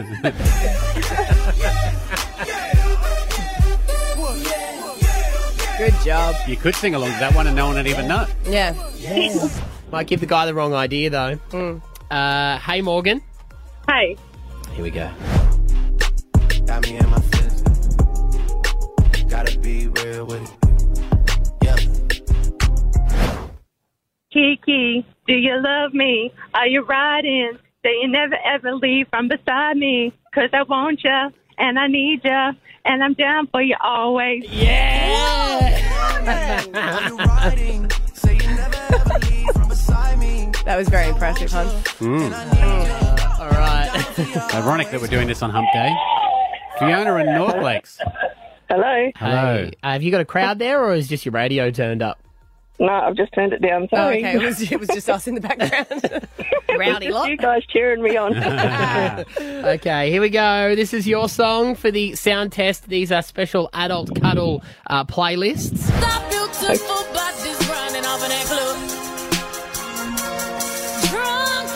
Good job. You could sing along to that one and no one would even know. Yeah. Might give the guy the wrong idea, though. Hey, Morgan. Hey. Here we go. Got me in my feelings. Gotta be real with it. Yeah. Kiki, do you love me? Are you riding? Say you never ever leave from beside me. 'Cause I want ya and I need ya and I'm down for you always. That was very impressive, hon. All right. Ironic that we're doing this on Hump Day. Fiona and North Lakes. Hello. Hello. Hey, have you got a crowd there, or is just your radio turned up? No, I've just turned it down. Oh, Sorry. okay. It was just us in the background. Rowdy Just lot. you guys cheering me on. Okay, here we go. This is your song for the sound test. These are special adult cuddle playlists. Beautiful bodies running off in that club. Drunk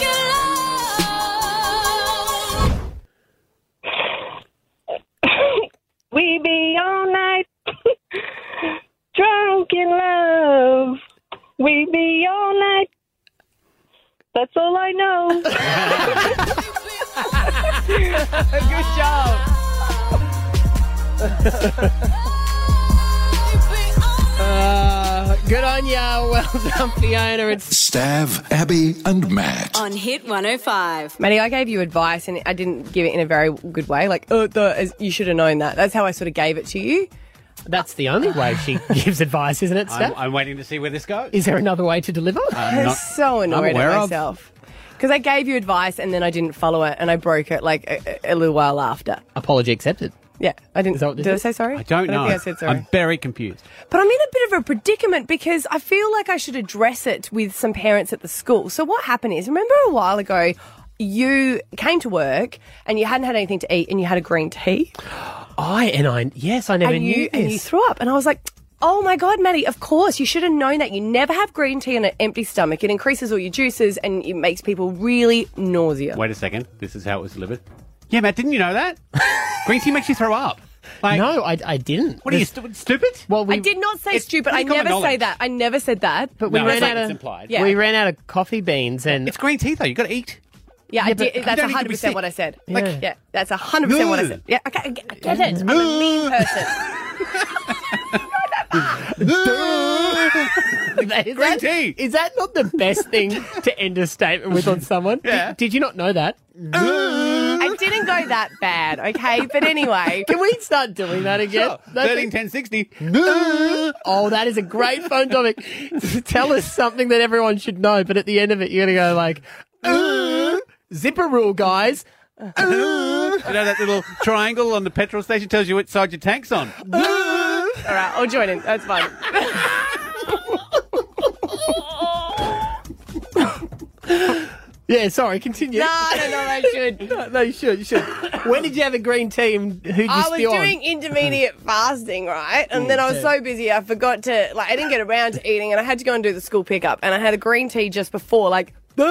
in love. We be all night drunk in love. We be all night. That's all I know. Good job. Good on ya. Well done, Fiona. It's Stav, Abby, and Matt. On Hit 105. Maddie, I gave you advice and I didn't give it in a very good way. Like, you should have known that. That's how I sort of gave it to you. That's the only way she gives advice, isn't it, Steph? I'm waiting to see where this goes. Is there another way to deliver? I'm so annoyed at myself. Because I gave you advice and then I didn't follow it and I broke it like a little while after. Apology accepted. Yeah, I didn't. Is that what this Did I is? say sorry? I don't know. think I said sorry. I'm very confused. But I'm in a bit of a predicament because I feel like I should address it with some parents at the school. So what happened is, remember a while ago, you came to work and you hadn't had anything to eat and you had a green tea? I never knew this. And you threw up. And I was like, oh my God, Maddie, of course, you should have known that. You never have green tea on an empty stomach. It increases all your juices and it makes people really nauseous. Wait a second. This is how it was delivered. Yeah, Matt, didn't you know that? Green tea makes you throw up. Like, no, I didn't. What are you, stupid? Well, I did not say stupid. I pretty common never say knowledge. that. I never said that. But we No, ran it's out like of it's implied. Yeah. we ran out of coffee beans and It's green tea, though. You've got to eat. Yeah, I did. you That's don't need to be 100% sick. what I said. Like- Yeah, that's 100% what I said. Yeah, okay, I get it. I'm a mean person. Green tea. Is that not the best thing to end a statement with on someone? Yeah. Did you not know that? I didn't go that bad, okay? But anyway. Can we start doing that again? Sure. That's 13, 10, 60. Oh, that is a great phone topic. Tell us something that everyone should know, but at the end of it, you're going to go like, zipper rule, guys. You know that little triangle on the petrol station tells you which side your tank's on? All right, I'll join in. That's fine. Yeah, sorry, continue. No, I should. No, you should. When did you have a green tea and who'd you I was steal on? doing intermediate fasting, right? And then I was so busy, I forgot to, I didn't get around to eating and I had to go and do the school pickup. And I had a green tea just before, By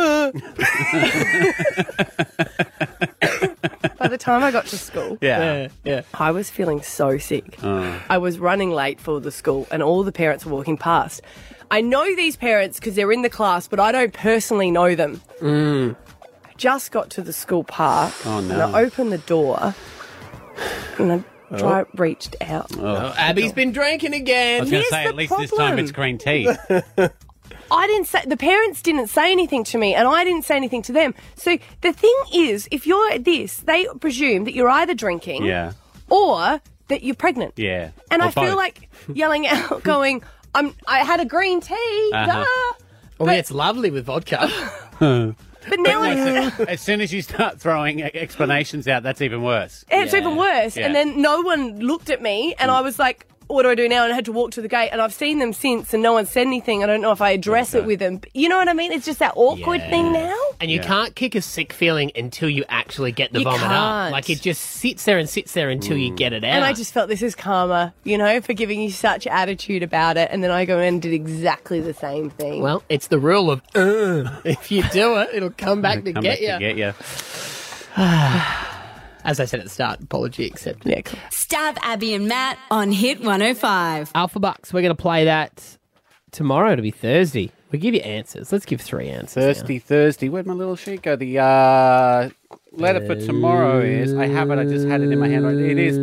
the time I got to school, Yeah. I was feeling so sick. I was running late for the school and all the parents were walking past. I know these parents because they're in the class, but I don't personally know them. I just got to the school park and I opened the door and I reached out. Oh, Abby's been drinking again. I was going to Here's say, the at least this problem. time it's green tea. I didn't say, the parents didn't say anything to me and I didn't say anything to them. So the thing is, if you're this, they presume that you're either drinking Yeah. or that you're pregnant. Yeah. And Or I feel both. like yelling out, going, I had a green tea, duh. Well, yeah, it's lovely with vodka. But now As soon as you start throwing explanations out, that's even worse. it's even worse. Yeah. And then no one looked at me and I was like, what do I do now? And I had to walk to the gate and I've seen them since and no one said anything. I don't know if I address it with them. But you know what I mean? It's just that awkward thing now. And you can't kick a sick feeling until you actually get the You vomit can't. up. Like, it just sits there until you get it out. And I just felt this is karma, for giving you such attitude about it. And then I go in and did exactly the same thing. Well, it's the rule of if you do it, it'll come back to Come get back you. to get you. As I said at the start, apology accepted. Yeah, cool. Stab Abby and Matt on Hit 105. Alpha Bucks, we're going to play that tomorrow. It'll be Thursday. We give you answers. Let's give 3 answers. Thursday. Where'd my little sheet go? The letter for tomorrow is, I have it, I just had it in my hand. It is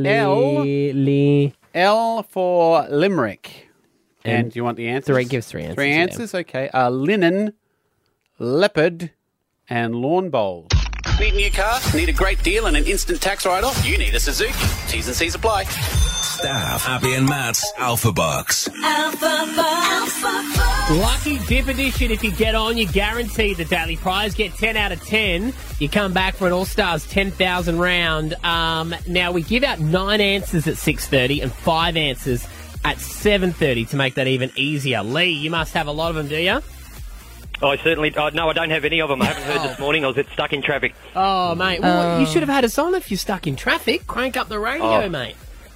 L for Limerick. And do you want the answers? Give 3 answers. 3 answers, okay. Linen, leopard, and lawn bowl. Need a new car? Need a great deal and an instant tax write-off? You need a Suzuki. T's and C's apply. Staff, Abby and Matt's Alpha Bucks. Lucky Dip Edition. If you get on, you guarantee the daily prize. Get 10 out of 10. You come back for an All-Stars 10,000 round. Now, we give out 9 answers at 6:30 and 5 answers at 7:30 to make that even easier. Lee, you must have a lot of them, do you? I certainly... no, I don't have any of them. I haven't heard this morning. I was stuck in traffic. Oh, mate. Well, you should have had us on if you're stuck in traffic. Crank up the radio, mate.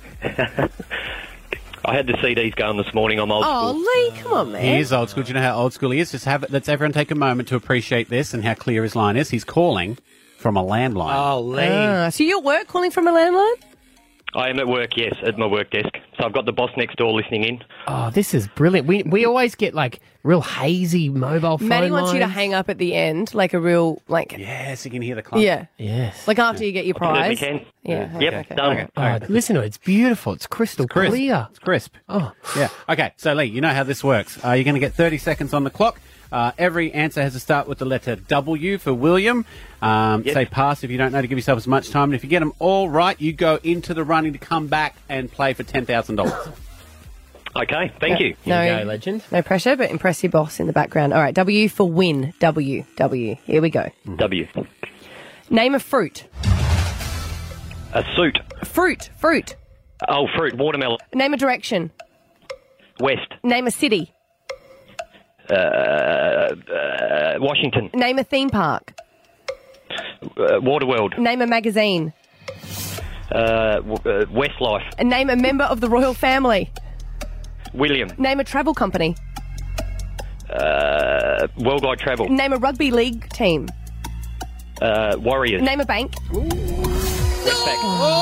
I had the CDs going this morning. I'm old school. Oh, Lee, come on, man. He is old school. Do you know how old school he is? Just have it. Let's everyone take a moment to appreciate this and how clear his line is. He's calling from a landline. Oh, Lee. So you're at work calling from a landline? I am at work, yes, at my work desk. So I've got the boss next door listening in. Oh, this is brilliant. We always get, like, real hazy mobile phone Maddie wants you to lines. hang up at the end, like a real, like... Yes, you can hear the clock. Yeah. Yes. Like after you get your prize. Certainly can. Yeah. Yep, okay. done. Oh, listen to it. It's beautiful. It's crystal clear. It's crisp. Oh. Yeah. Okay, so Lee, you know how this works. You're going to get 30 seconds on the clock. Every answer has to start with the letter W for William. Say pass if you don't know, to give yourself as much time. And if you get them all right, you go into the running to come back and play for $10,000. Okay, thank you. Here you go, legend. No pressure, but impress your boss in the background. All right, W for win. W. Here we go. W. Name a fruit. A suit. Fruit. Oh, fruit. Watermelon. Name a direction. West. Name a city. Washington. Name a theme park. Waterworld. Name a magazine. Westlife. And name a member of the royal family. William. Name a travel company. Worldwide Travel. Name a rugby league team. Warriors. Name a bank. Westpac.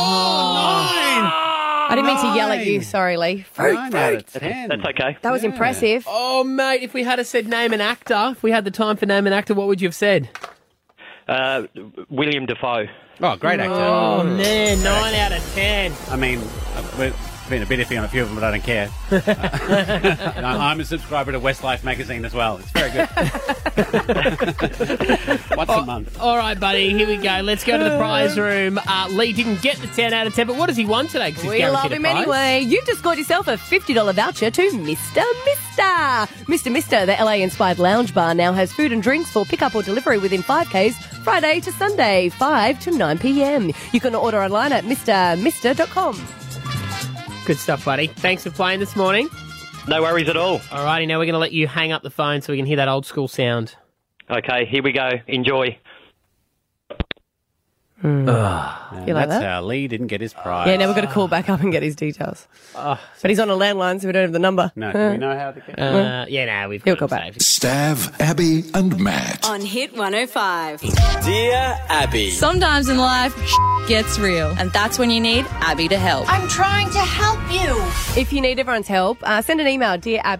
I didn't mean to yell at you. Sorry, Lee. Fruit. 9 out of 10. That's okay. That was impressive. Oh, mate, if we had said name an actor, if we had the time for name an actor, what would you have said? William Dafoe. Oh, great actor. Oh, man, 9 out of 10. I mean, we've been a bit iffy on a few of them, but I don't care. I'm a subscriber to Westlife magazine as well. It's very good. Once a month. All right, buddy, here we go. Let's go to the prize room. Lee didn't get the 10 out of 10, but what does he want today? 'Cause he's We guaranteed love him a prize. anyway. You've just got yourself a $50 voucher to Mr. Mister, the LA-inspired lounge bar, now has food and drinks for pickup or delivery within 5Ks, Friday to Sunday, 5 to 9 p.m. You can order online at mrmister.com. Good stuff, buddy. Thanks for playing this morning. No worries at all. All righty, now we're going to let you hang up the phone so we can hear that old school sound. Okay, here we go. Enjoy. And You like that's that? how Lee didn't get his prize. Yeah, now we've got to call back up and get his details. But he's on a landline, so we don't have the number. No, do we know how to get we've He'll got go him back. saved. Stav, Abby, and Matt. On Hit 105. Dear Abby. Sometimes in life, gets real, and that's when you need Abby to help. I'm trying to help you. If you need everyone's help, send an email,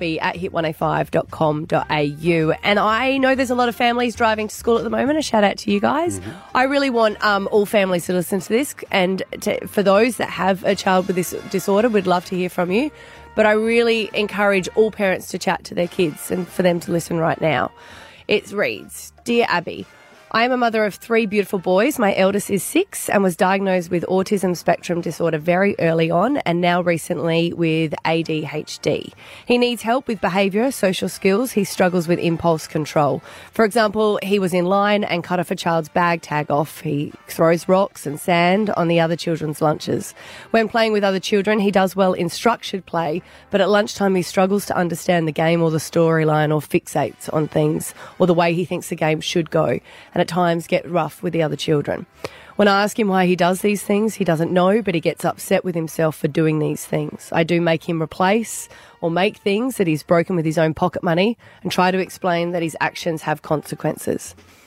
dearabby@hit105.com.au. And I know there's a lot of families driving to school at the moment. A shout out to you guys. I really want all families to listen to this, and for those that have a child with this disorder, we'd love to hear from you. But I really encourage all parents to chat to their kids and for them to listen right now. It reads, Dear Abby, I am a mother of 3 beautiful boys. My eldest is 6 and was diagnosed with autism spectrum disorder very early on, and now recently with ADHD. He needs help with behaviour, social skills. He struggles with impulse control. For example, he was in line and cut off a child's bag tag off. He throws rocks and sand on the other children's lunches. When playing with other children, he does well in structured play, but at lunchtime he struggles to understand the game or the storyline, or fixates on things or the way he thinks the game should go, and at times get rough with the other children. When I ask him why he does these things, he doesn't know, but he gets upset with himself for doing these things. I do make him replace or make things that he's broken with his own pocket money and try to explain that his actions have consequences.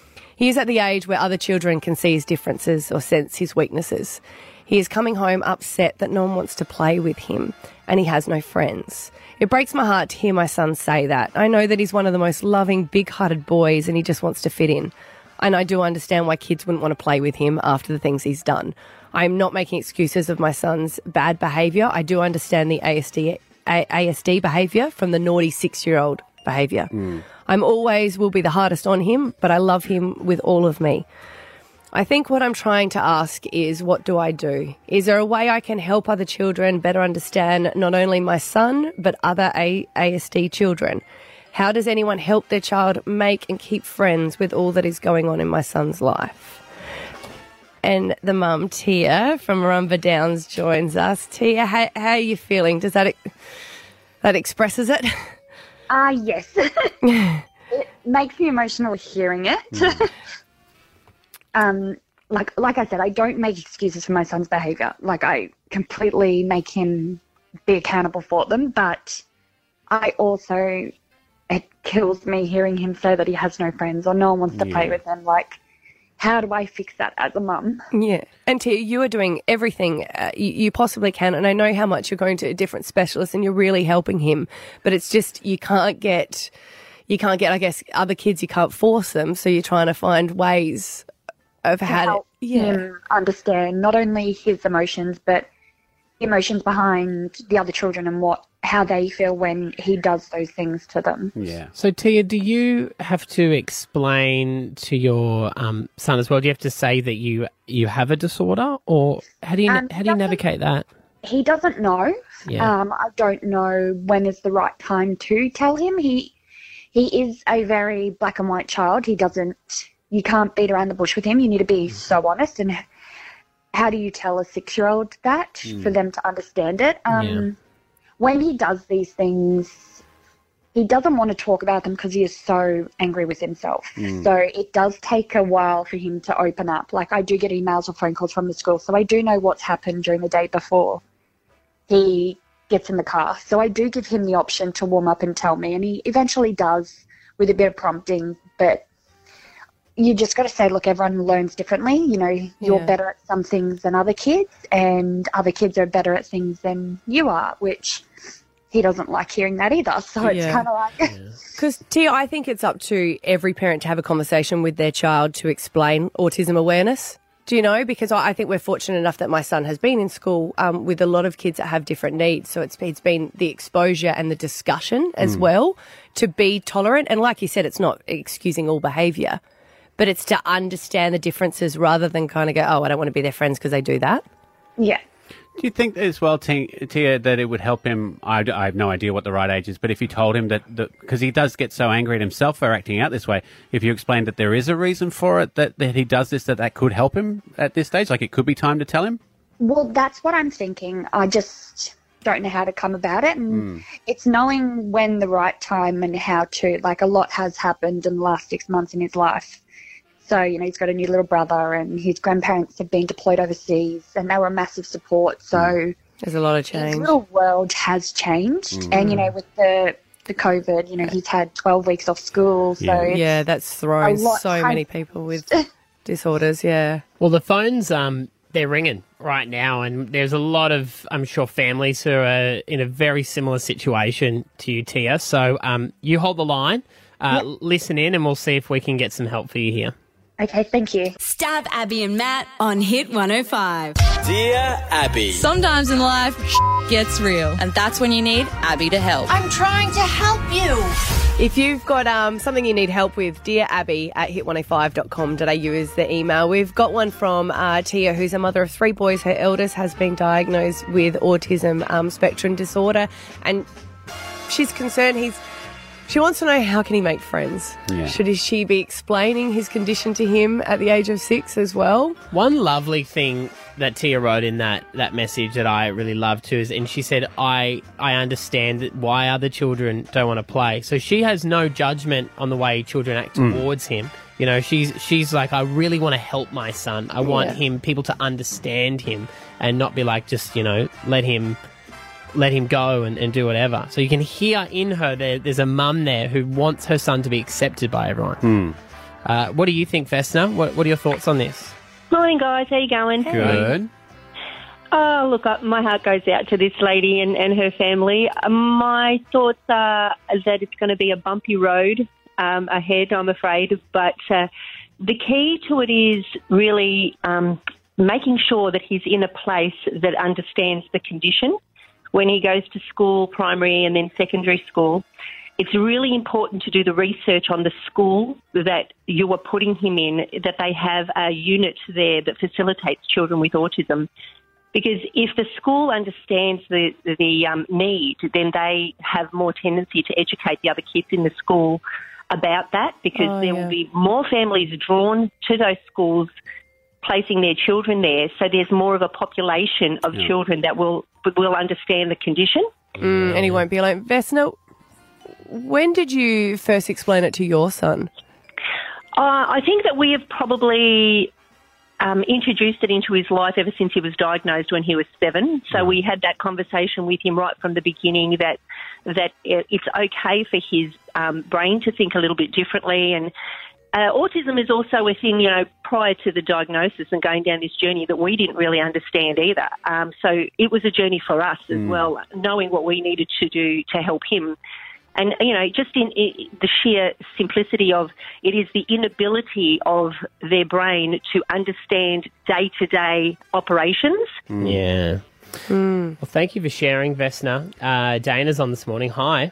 He is at the age where other children can see his differences or sense his weaknesses. He is coming home upset that no one wants to play with him and he has no friends. It breaks my heart to hear my son say that. I know that he's one of the most loving, big-hearted boys and he just wants to fit in. And I do understand why kids wouldn't want to play with him after the things he's done. I am not making excuses of my son's bad behaviour. I do understand the ASD behaviour from the naughty 6-year-old behaviour. I'm always will be the hardest on him, but I love him with all of me. I think what I'm trying to ask is, what do I do? Is there a way I can help other children better understand not only my son, but other ASD children? How does anyone help their child make and keep friends with all that is going on in my son's life? And the mum, Tia, from Rumba Downs, joins us. Tia, how are you feeling? Does that expresses it? Yes. It makes me emotional hearing it. Like I said, I don't make excuses for my son's behaviour. Like, I completely make him be accountable for them, but I also, it kills me hearing him say that he has no friends or no one wants to play with him. Like, how do I fix that as a mum? Yeah. And Tia, you are doing everything you possibly can, and I know how much you're going to different specialists and you're really helping him, but it's just you can't get, I guess, other kids, you can't force them, so you're trying to find ways of how to help him understand not only his emotions, but the emotions behind the other children and how they feel when he does those things to them. Yeah. So, Tia, do you have to explain to your son as well? Do you have to say that you have a disorder, or how do you navigate that? He doesn't know. Yeah. I don't know when is the right time to tell him. He is a very black and white child. You can't beat around the bush with him. You need to be so honest. And how do you tell a 6-year-old that for them to understand it? When he does these things, he doesn't want to talk about them because he is so angry with himself. So it does take a while for him to open up. Like, I do get emails or phone calls from the school, so I do know what's happened during the day before he gets in the car. So I do give him the option to warm up and tell me, and he eventually does with a bit of prompting, but you just got to say, look, everyone learns differently. You know, you're better at some things than other kids, and other kids are better at things than you are, which he doesn't like hearing that either. So it's kind of like... Because, Tia, I think it's up to every parent to have a conversation with their child to explain autism awareness. Do you know? Because I think we're fortunate enough that my son has been in school with a lot of kids that have different needs. So it's been the exposure and the discussion as well to be tolerant. And like you said, it's not excusing all behaviour, but it's to understand the differences rather than kind of go, oh, I don't want to be their friends because they do that. Yeah. Do you think as well, Tia, that it would help him? I have no idea what the right age is, but if you told him that, because he does get so angry at himself for acting out this way, if you explained that there is a reason for it, that he does this, that could help him at this stage, like it could be time to tell him? Well, that's what I'm thinking. I just don't know how to come about it. And it's knowing when the right time and how to, like, a lot has happened in the last 6 months in his life. So, you know, he's got a new little brother and his grandparents have been deployed overseas and they were a massive support. So there's a lot of change. His little world has changed. And, you know, with the COVID, you know, he's had 12 weeks off school. So yeah, that's thrown so many people with disorders, Well, the phones, they're ringing right now, and there's a lot of, I'm sure, families who are in a very similar situation to you, Tia. So you hold the line, listen in, and we'll see if we can get some help for you here. Okay, thank you. Stab Abby and Matt on Hit 105. Dear Abby. Sometimes in life, gets real. And that's when you need Abby to help. I'm trying to help you. If you've got something you need help with, Dear Abby at hit105.com.au is the email. We've got one from Tia, who's a mother of 3 boys. Her eldest has been diagnosed with autism spectrum disorder, and she's concerned she wants to know, how can he make friends? Yeah. Should she be explaining his condition to him at the age of 6 as well? One lovely thing that Tia wrote in that message that I really loved too is, and she said, I understand that why other children don't want to play. So she has no judgment on the way children act towards him. You know, she's like, I really want to help my son. I want people to understand him and not be like, just, you know, let him go and do whatever. So you can hear in her there's a mum there who wants her son to be accepted by everyone. What do you think, Vesna? What are your thoughts on this? Morning, guys. How you going? Good. Oh, look, my heart goes out to this lady and her family. My thoughts are that it's going to be a bumpy road ahead, I'm afraid. But the key to it is really making sure that he's in a place that understands the condition when he goes to school, primary and then secondary school. It's really important to do the research on the school that you are putting him in, that they have a unit there that facilitates children with autism. Because if the school understands the need, then they have more tendency to educate the other kids in the school about that, because there will be more families drawn to those schools placing their children there. So there's more of a population of children that will understand the condition. And he won't be alone. Vesna, when did you first explain it to your son? I think that we have probably introduced it into his life ever since he was diagnosed when he was 7. So we had that conversation with him right from the beginning that it's okay for his brain to think a little bit differently. And autism is also a thing, prior to the diagnosis and going down this journey that we didn't really understand either. So it was a journey for us as well, knowing what we needed to do to help him. And, just in the sheer simplicity of it is the inability of their brain to understand day-to-day operations. Yeah. Well, thank you for sharing, Vesna. Dana's on this morning. Hi.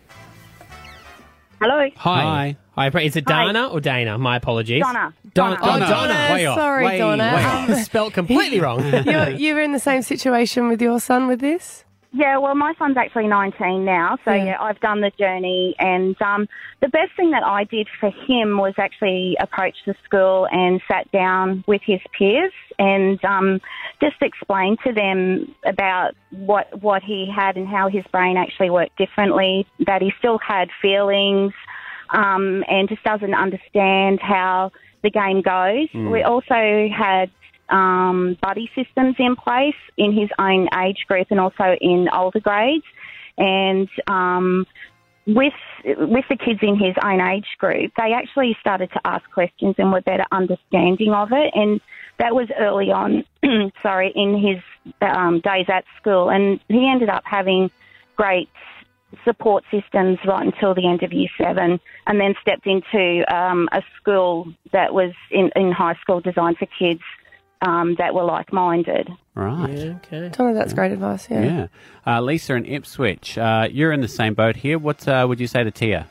Hello. Hi. Is it Dana or Dana? My apologies. Donna. Donna. Way off. Sorry, Donna. Spelt completely wrong. You were in the same situation with your son with this? Yeah, well, my son's actually 19 now, so I've done the journey, and the best thing that I did for him was actually approach the school and sat down with his peers and just explain to them about what he had and how his brain actually worked differently, that he still had feelings and just doesn't understand how the game goes. We also had buddy systems in place in his own age group and also in older grades. And with the kids in his own age group, they actually started to ask questions and were better understanding of it. And that was early on, in his days at school. And he ended up having great support systems right until the end of Year 7, and then stepped into a school that was in high school designed for kids that were like-minded. Right. Yeah, okay. Totally, that's great advice, Yeah. Lisa in Ipswich, you're in the same boat here. What would you say to Tia?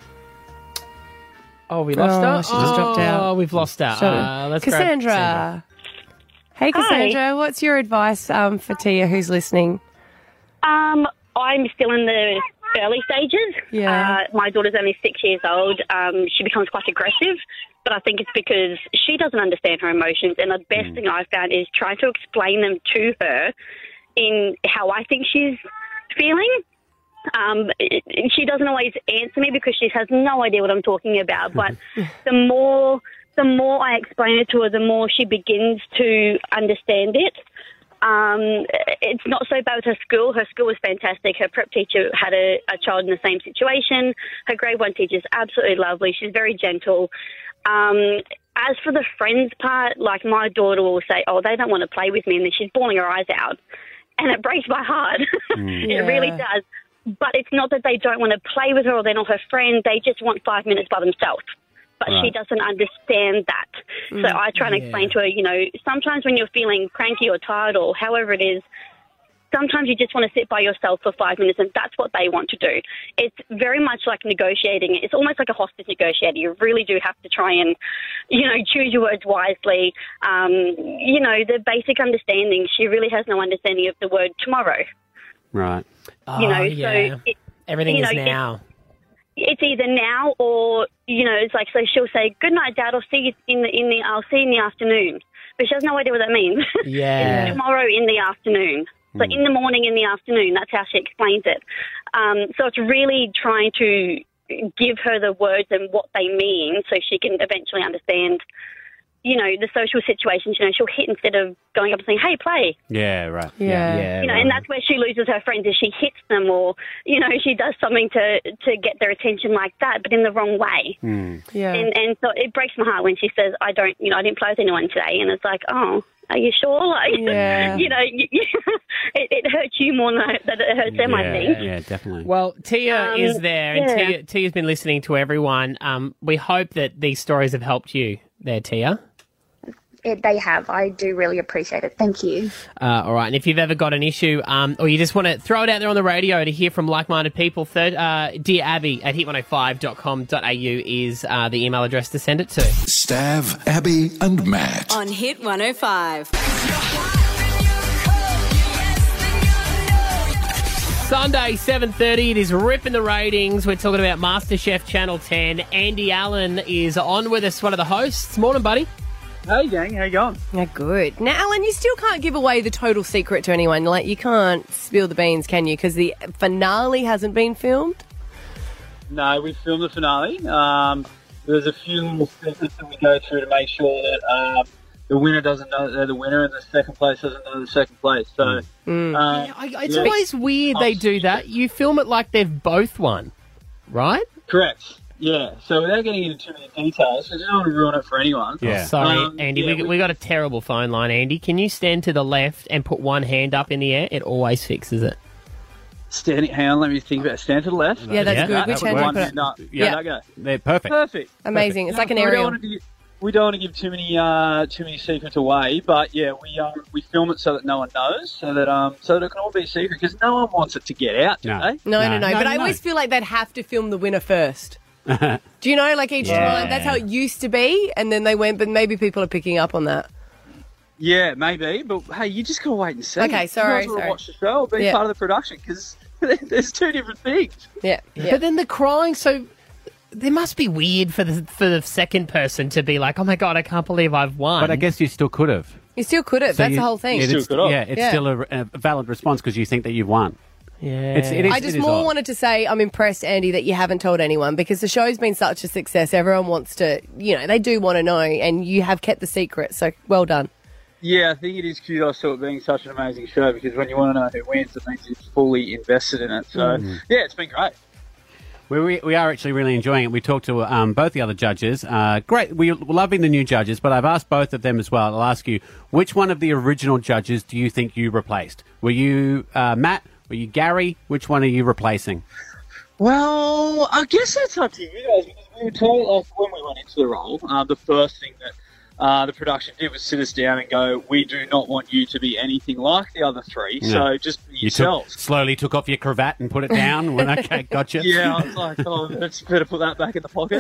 Oh, we lost her? She just dropped out. Oh, we've lost her. Let's grab Cassandra. Hey, Cassandra, what's your advice for Tia who's listening? I'm still in the early stages. Yeah. My daughter's only 6 years old. She becomes quite aggressive, but I think it's because she doesn't understand her emotions, and the best thing I've found is trying to explain them to her in how I think she's feeling. She doesn't always answer me because she has no idea what I'm talking about, but the more I explain it to her, the more she begins to understand it. It's not so bad with her school. Her school was fantastic. Her prep teacher had a child in the same situation. Her grade 1 teacher is absolutely lovely. She's very gentle. As for the friends part, like my daughter will say, oh, they don't want to play with me, and then she's bawling her eyes out. And it breaks my heart. It really does. But it's not that they don't want to play with her or they're not her friend. They just want 5 minutes by themselves. But she doesn't understand that. So I try and explain to her, sometimes when you're feeling cranky or tired or however it is, sometimes you just want to sit by yourself for 5 minutes, and that's what they want to do. It's very much like negotiating. It's almost like a hostage negotiator. You really do have to try and, choose your words wisely. The basic understanding, she really has no understanding of the word tomorrow. Right. So everything is now. It's either now or, it's like, so she'll say, good night, Dad, I'll see you I'll see you in the afternoon. But she has no idea what that means. Yeah. It's tomorrow in the afternoon. So in the morning, in the afternoon, that's how she explains it. So it's really trying to give her the words and what they mean so she can eventually understand, the social situations, she'll hit instead of going up and saying, hey, play. Yeah, right. Yeah. And that's where she loses her friends, is she hits them or, she does something to get their attention like that, but in the wrong way. Yeah. And so it breaks my heart when she says, I didn't play with anyone today. And it's like, oh, are you sure? Like, Yeah. it hurts you more than it hurts them, I think. Yeah, definitely. Well, Tia is there, and Tia's been listening to everyone. We hope that these stories have helped you there, Tia. They have. I do really appreciate it. Thank you. All right, and if you've ever got an issue or you just want to throw it out there on the radio to hear from like-minded people, Dear Abby at hit105.com.au is the email address to send it to. Stav, Abby and Matt. On Hit 105. Sunday, 7:30, it is ripping the ratings. We're talking about MasterChef Channel 10. Andy Allen is on with us, one of the hosts. Morning, buddy. Hey, gang, how you going? Yeah, good. Now, Alan, you still can't give away the total secret to anyone. Like, you can't spill the beans, can you? Because the finale hasn't been filmed. No, we filmed the finale. There's a few little secrets that we go through to make sure that the winner doesn't know that they're the winner and the second place doesn't know the second place. So It's always weird they do that. You film it like they've both won, right? Correct. Yeah. So without getting into too many details, I don't want to ruin it for anyone. Yeah. Sorry, Andy. We got a terrible phone line, Andy. Can you stand to the left and put one hand up in the air? It always fixes it. Standing, hang on, let me think about it. Stand to the left. Yeah, that's good. Which hand do you put up? No, Yeah. that go. They're perfect. Perfect. Amazing. It's like an aerial. We don't want to give too many secrets away, but yeah, we film it so that no one knows, so that it can all be a secret, because no one wants it to get out, do they? No. But I always feel like they'd have to film the winner first. Do you know, like each time? That's how it used to be, and then they went, but maybe people are picking up on that. Yeah, maybe, but hey, you just got to wait and see. Okay, sorry. You guys want to watch the show or be part of the production, because there's two different things. Yeah. But then the crying, so there must be weird for the second person to be like, oh my God, I can't believe I've won. But I guess you still could have. You still could have. That's the whole thing. It's still a valid response because you think that you've won. Yeah. I just more wanted to say I'm impressed, Andy, that you haven't told anyone, because the show's been such a success. Everyone wants to, they do want to know, and you have kept the secret, so well done. Yeah, I think it is kudos to it being such an amazing show, because when you want to know who wins, it means you're fully invested in it. So, yeah, it's been great. We are actually really enjoying it. We talked to both the other judges. Great. We're loving the new judges, but I've asked both of them as well. I'll ask you, which one of the original judges do you think you replaced? Were you Matt? Were you Gary? Which one are you replacing? Well, I guess that's up to you guys, because we were told, when we went into the role, the first thing that the production did was sit us down and go, we do not want you to be anything like the other three, so just be yourselves. Slowly took off your cravat and put it down. Okay, gotcha. Yeah, I was like, let's better put that back in the pocket.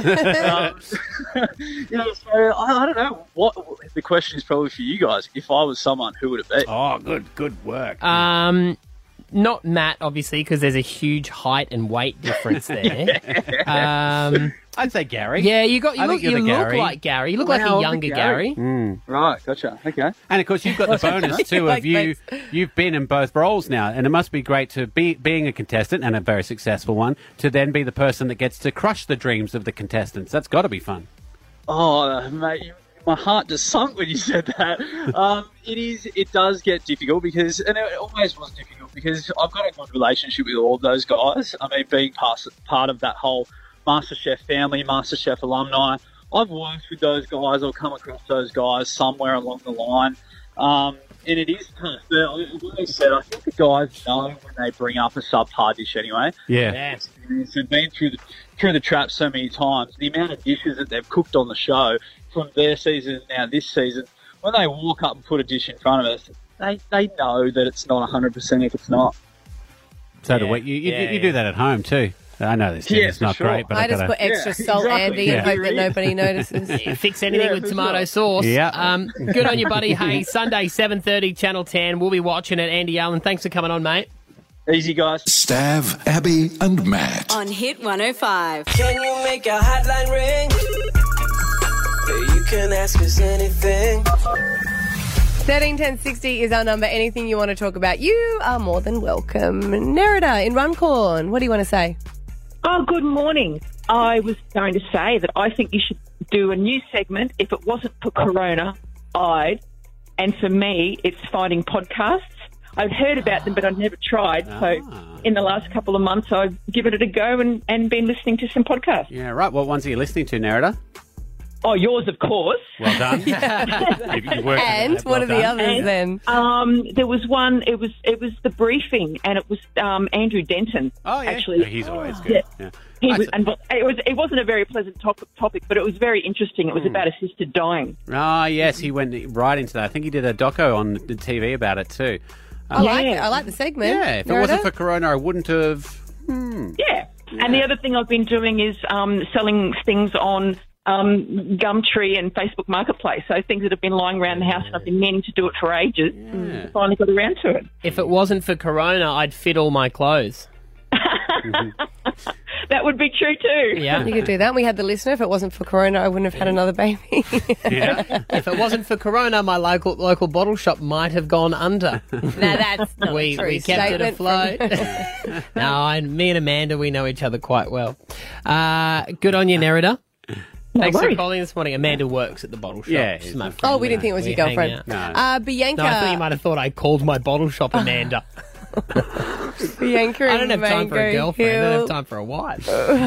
So I don't know. What the question is probably for you guys. If I was someone, who would it be? Oh, good work. Not Matt, obviously, because there's a huge height and weight difference there. I'd say Gary. Yeah, you look like Gary. You look like a younger Gary. Right, gotcha. Okay. And of course, you've got the bonus too of you've been in both roles now, and it must be great to being a contestant and a very successful one, to then be the person that gets to crush the dreams of the contestants. That's got to be fun. Oh, mate, my heart just sunk when you said that. It does get difficult, because, and it always was difficult, because I've got a good relationship with all of those guys. I mean, being part of that whole MasterChef family, MasterChef alumni, I've worked with those guys or come across those guys somewhere along the line. And it is tough. Like I said, I think the guys know when they bring up a subpar dish anyway. Yeah. They've been through the trap so many times. The amount of dishes that they've cooked on the show from their season now this season, when they walk up and put a dish in front of us, they know that it's not 100% if it's not. So do we. You do that at home too. I know this is not great, but I just put extra salt, Andy, and hope that nobody notices. Fix anything with tomato sauce. Yeah. Good on you, buddy. Hey, Sunday, 7:30, Channel 10. We'll be watching it. Andy Allen, thanks for coming on, mate. Easy, guys. Stav, Abby and Matt. On Hit 105. Can you make a hotline ring? You can ask us anything. 131060 is our number. Anything you want to talk about, you are more than welcome. Nerida in Runcorn, what do you want to say? Oh, good morning. I was going to say that I think you should do a new segment. If it wasn't for Corona, and for me, it's finding podcasts. I'd heard about them, but I'd never tried. So in the last couple of months, I've given it a go and been listening to some podcasts. Yeah, right. What ones are you listening to, Nerida? Oh, yours, of course. Well done. You worked And what are the others then? There was one. It was The Briefing, and it was Andrew Denton. Oh, yeah. Actually, He's always good. Yeah. He was, and it wasn't a very pleasant topic, but it was very interesting. It was about assisted dying. Ah, yes, he went right into that. I think he did a doco on the TV about it too. I like it. I like the segment. Yeah, if it wasn't for Corona, I wouldn't have. Yeah. And the other thing I've been doing is selling things on Gumtree and Facebook Marketplace. So things that have been lying around the house, and I've been meaning to do it for ages. I finally got around to it. If it wasn't for Corona, I'd fit all my clothes. That would be true too. Yeah. You could do that. We had the listener. If it wasn't for Corona, I wouldn't have had another baby. Yeah. If it wasn't for Corona, my local bottle shop might have gone under. No, that's not we a true kept it statement afloat. No, me and Amanda, we know each other quite well. Good on you, Nerida. Thanks for worries. calling this morning. Amanda works at the bottle shop. Yeah, She's my friend. Oh, we didn't think it was your hang girlfriend. out. Bianca. No, I thought you might have thought I called my bottle shop Amanda. Bianca I don't have time for a Mango girlfriend. I don't Hill. have time for a wife.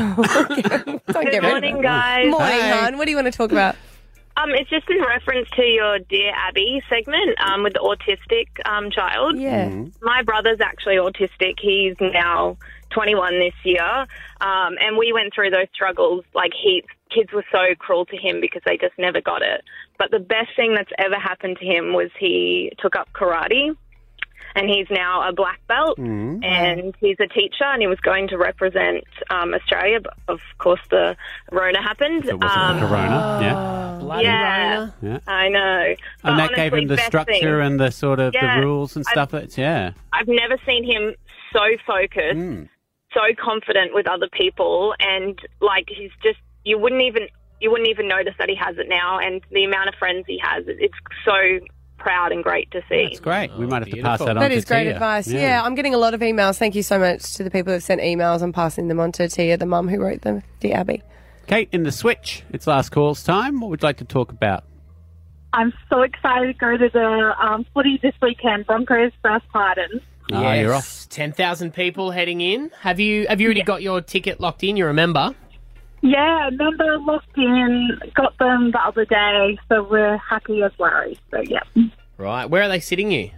Good morning, guys. Morning, hon. What do you want to talk about? It's just in reference to your Dear Abby segment with the autistic child. Yeah. My brother's actually autistic. He's now 21 this year. And we went through those struggles. Like, kids were so cruel to him because they just never got it. But the best thing that's ever happened to him was he took up karate. And he's now a black belt, and he's a teacher, and he was going to represent Australia, but of course the Rona happened. It wasn't for Corona, yeah. Bloody Rona. Yeah. I know. But And that gave honestly, him the best structure thing- and the sort of Yeah, the rules and stuff. I've never seen him so focused, so confident with other people, and like he's just you wouldn't even notice that he has it now, and the amount of friends he has, it's so proud and great to see. That's great. We might have to pass that on That to is great Tia. advice. Yeah, I'm getting a lot of emails. Thank you so much to the people who've sent emails. I'm passing them on to Tia, the mum who wrote them. Dear Abby. Kate, in the switch, it's last calls time. What would you like to talk about? I'm so excited to go to the footy this weekend. Broncos first Titans. Oh, you're off. 10,000 people heading in. Have you already got your ticket locked in? You remember? Yeah, remember locked in, got them the other day, so we're happy as Larry. So, yeah. Right. Where are they sitting you?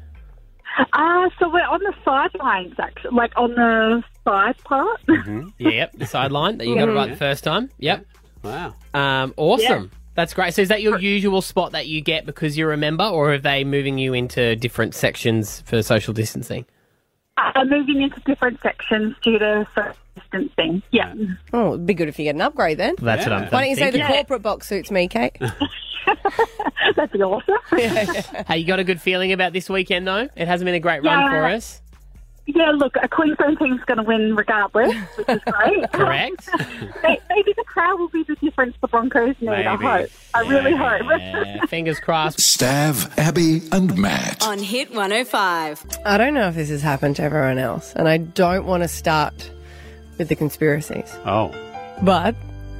So we're on the sidelines, actually, like on the side part. Yep, the sideline. You got it right the first time. Yep. Wow. Awesome. Yeah. That's great. So is that your usual spot that you get because you remember, or are they moving you into different sections for social distancing? Moving into different sections due to social distancing. Yeah. Oh, it'd be good if you get an upgrade then. That's what I'm Why don't you say the thinking. corporate box suits me, Kate? That'd be awesome. Hey, you got a good feeling about this weekend, though? It hasn't been a great run for us. Yeah, look, a Queensland team's going to win regardless, which is great. Correct. Maybe the crowd will be the difference the Broncos need, I Maybe. hope. I really hope. Yeah, fingers crossed. Stav, Abby, and Matt. On Hit 105. I don't know if this has happened to everyone else, and I don't want to start with the conspiracies. Oh. But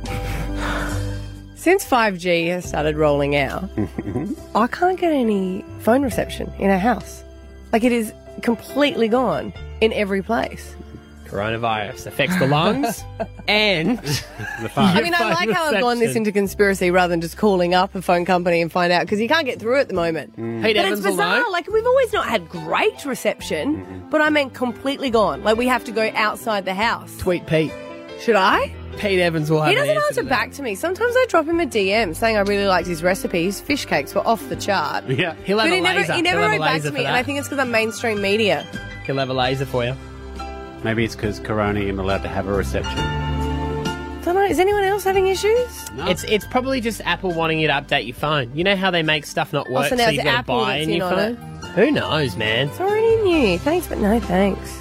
since 5G has started rolling out, I can't get any phone reception in our house. Like, it is completely gone in every place. Coronavirus affects the lungs and the phone. I mean, I like how I've gone this into conspiracy rather than just calling up a phone company and find out, because you can't get through at the moment. Pete But Evans it's will bizarre. know. Like, we've always not had great reception, but I meant completely gone. Like, we have to go outside the house. Tweet Pete. Should I? Pete Evans will have He doesn't an answer to back to me. Sometimes I drop him a DM saying I really liked his recipe. His fish cakes were off the chart. Yeah. He'll have But a he never, laser. he never He'll have wrote a back laser to for me, and that. I think it's because I'm mainstream media. He'll have a laser for you. Maybe it's because Corona isn't allowed to have a reception. Don't know. Is anyone else having issues? No. It's probably just Apple wanting you to update your phone. You know how they make stuff not work, so now you've it's got to Apple buy that's a new in on phone? Who knows, man? It's already new. Thanks, but no thanks.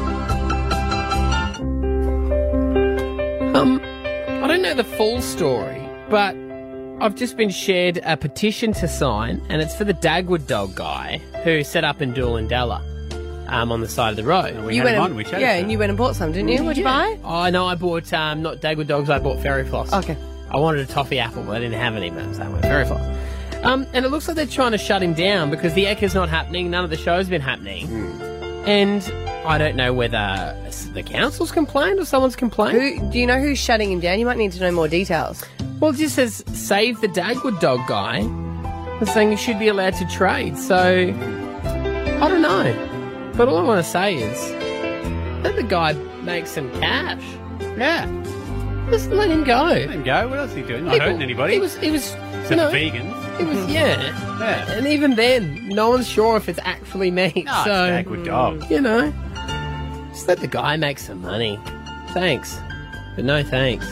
I don't know the full story, but I've just been shared a petition to sign, and it's for the Dagwood dog guy who set up in Doolandella on the side of the road. We had him on, we chatted Yeah, to and you went and bought some, didn't you? What'd you buy? Oh, no, I bought not Dagwood dogs, I bought Fairy Floss. Okay. I wanted a toffee apple, but I didn't have any, man, so I went very fast. And it looks like they're trying to shut him down because the Echo's not happening. None of the show's been happening. And I don't know whether the council's complained or someone's complained. Do you know who's shutting him down? You might need to know more details. Well, it just says, save the Dagwood dog guy. It's saying he should be allowed to trade. So, I don't know. But all I want to say is, let the guy make some cash. Yeah. Just let him go. Let him go. What else is he doing? Not hurting anybody. He was Except vegans. It was, yeah. And even then, no one's sure if it's actually meat. No, so, it's Dagwood dog. You know, just let the guy make some money. Thanks. But no thanks.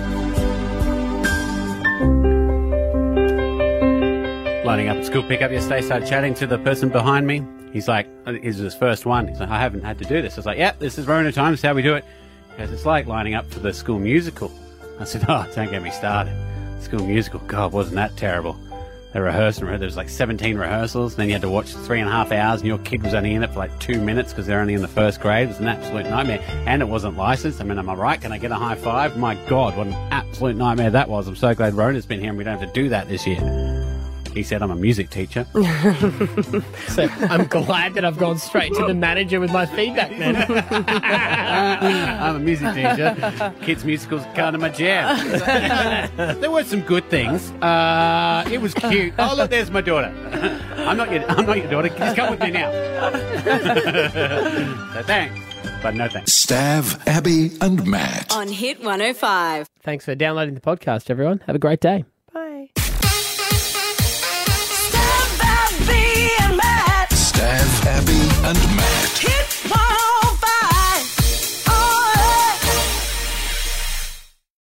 Lining up at school pickup yesterday, started chatting to the person behind me. He's like, it was his first one. He's like, I haven't had to do this. I was like, yep, this is Rona time. This is how we do it. Because it's like lining up for the school musical. I said, oh, don't get me started. School musical, God, wasn't that terrible? They rehearsed, there was like 17 rehearsals, and then you had to watch 3.5 hours, and your kid was only in it for like 2 minutes because they're only in the first grade. It was an absolute nightmare. And it wasn't licensed. I mean, am I right? Can I get a high five? My God, what an absolute nightmare that was. I'm so glad Rona's been here and we don't have to do that this year. He said I'm a music teacher. So I'm glad that I've gone straight to the manager with my feedback, man. I'm a music teacher. Kids' musicals are kind of my jam. There were some good things. It was cute. Oh, look, there's my daughter. I'm not your daughter. Just come with me now. So thanks, but no thanks. Stav, Abby and Matt. On Hit 105. Thanks for downloading the podcast, everyone. Have a great day.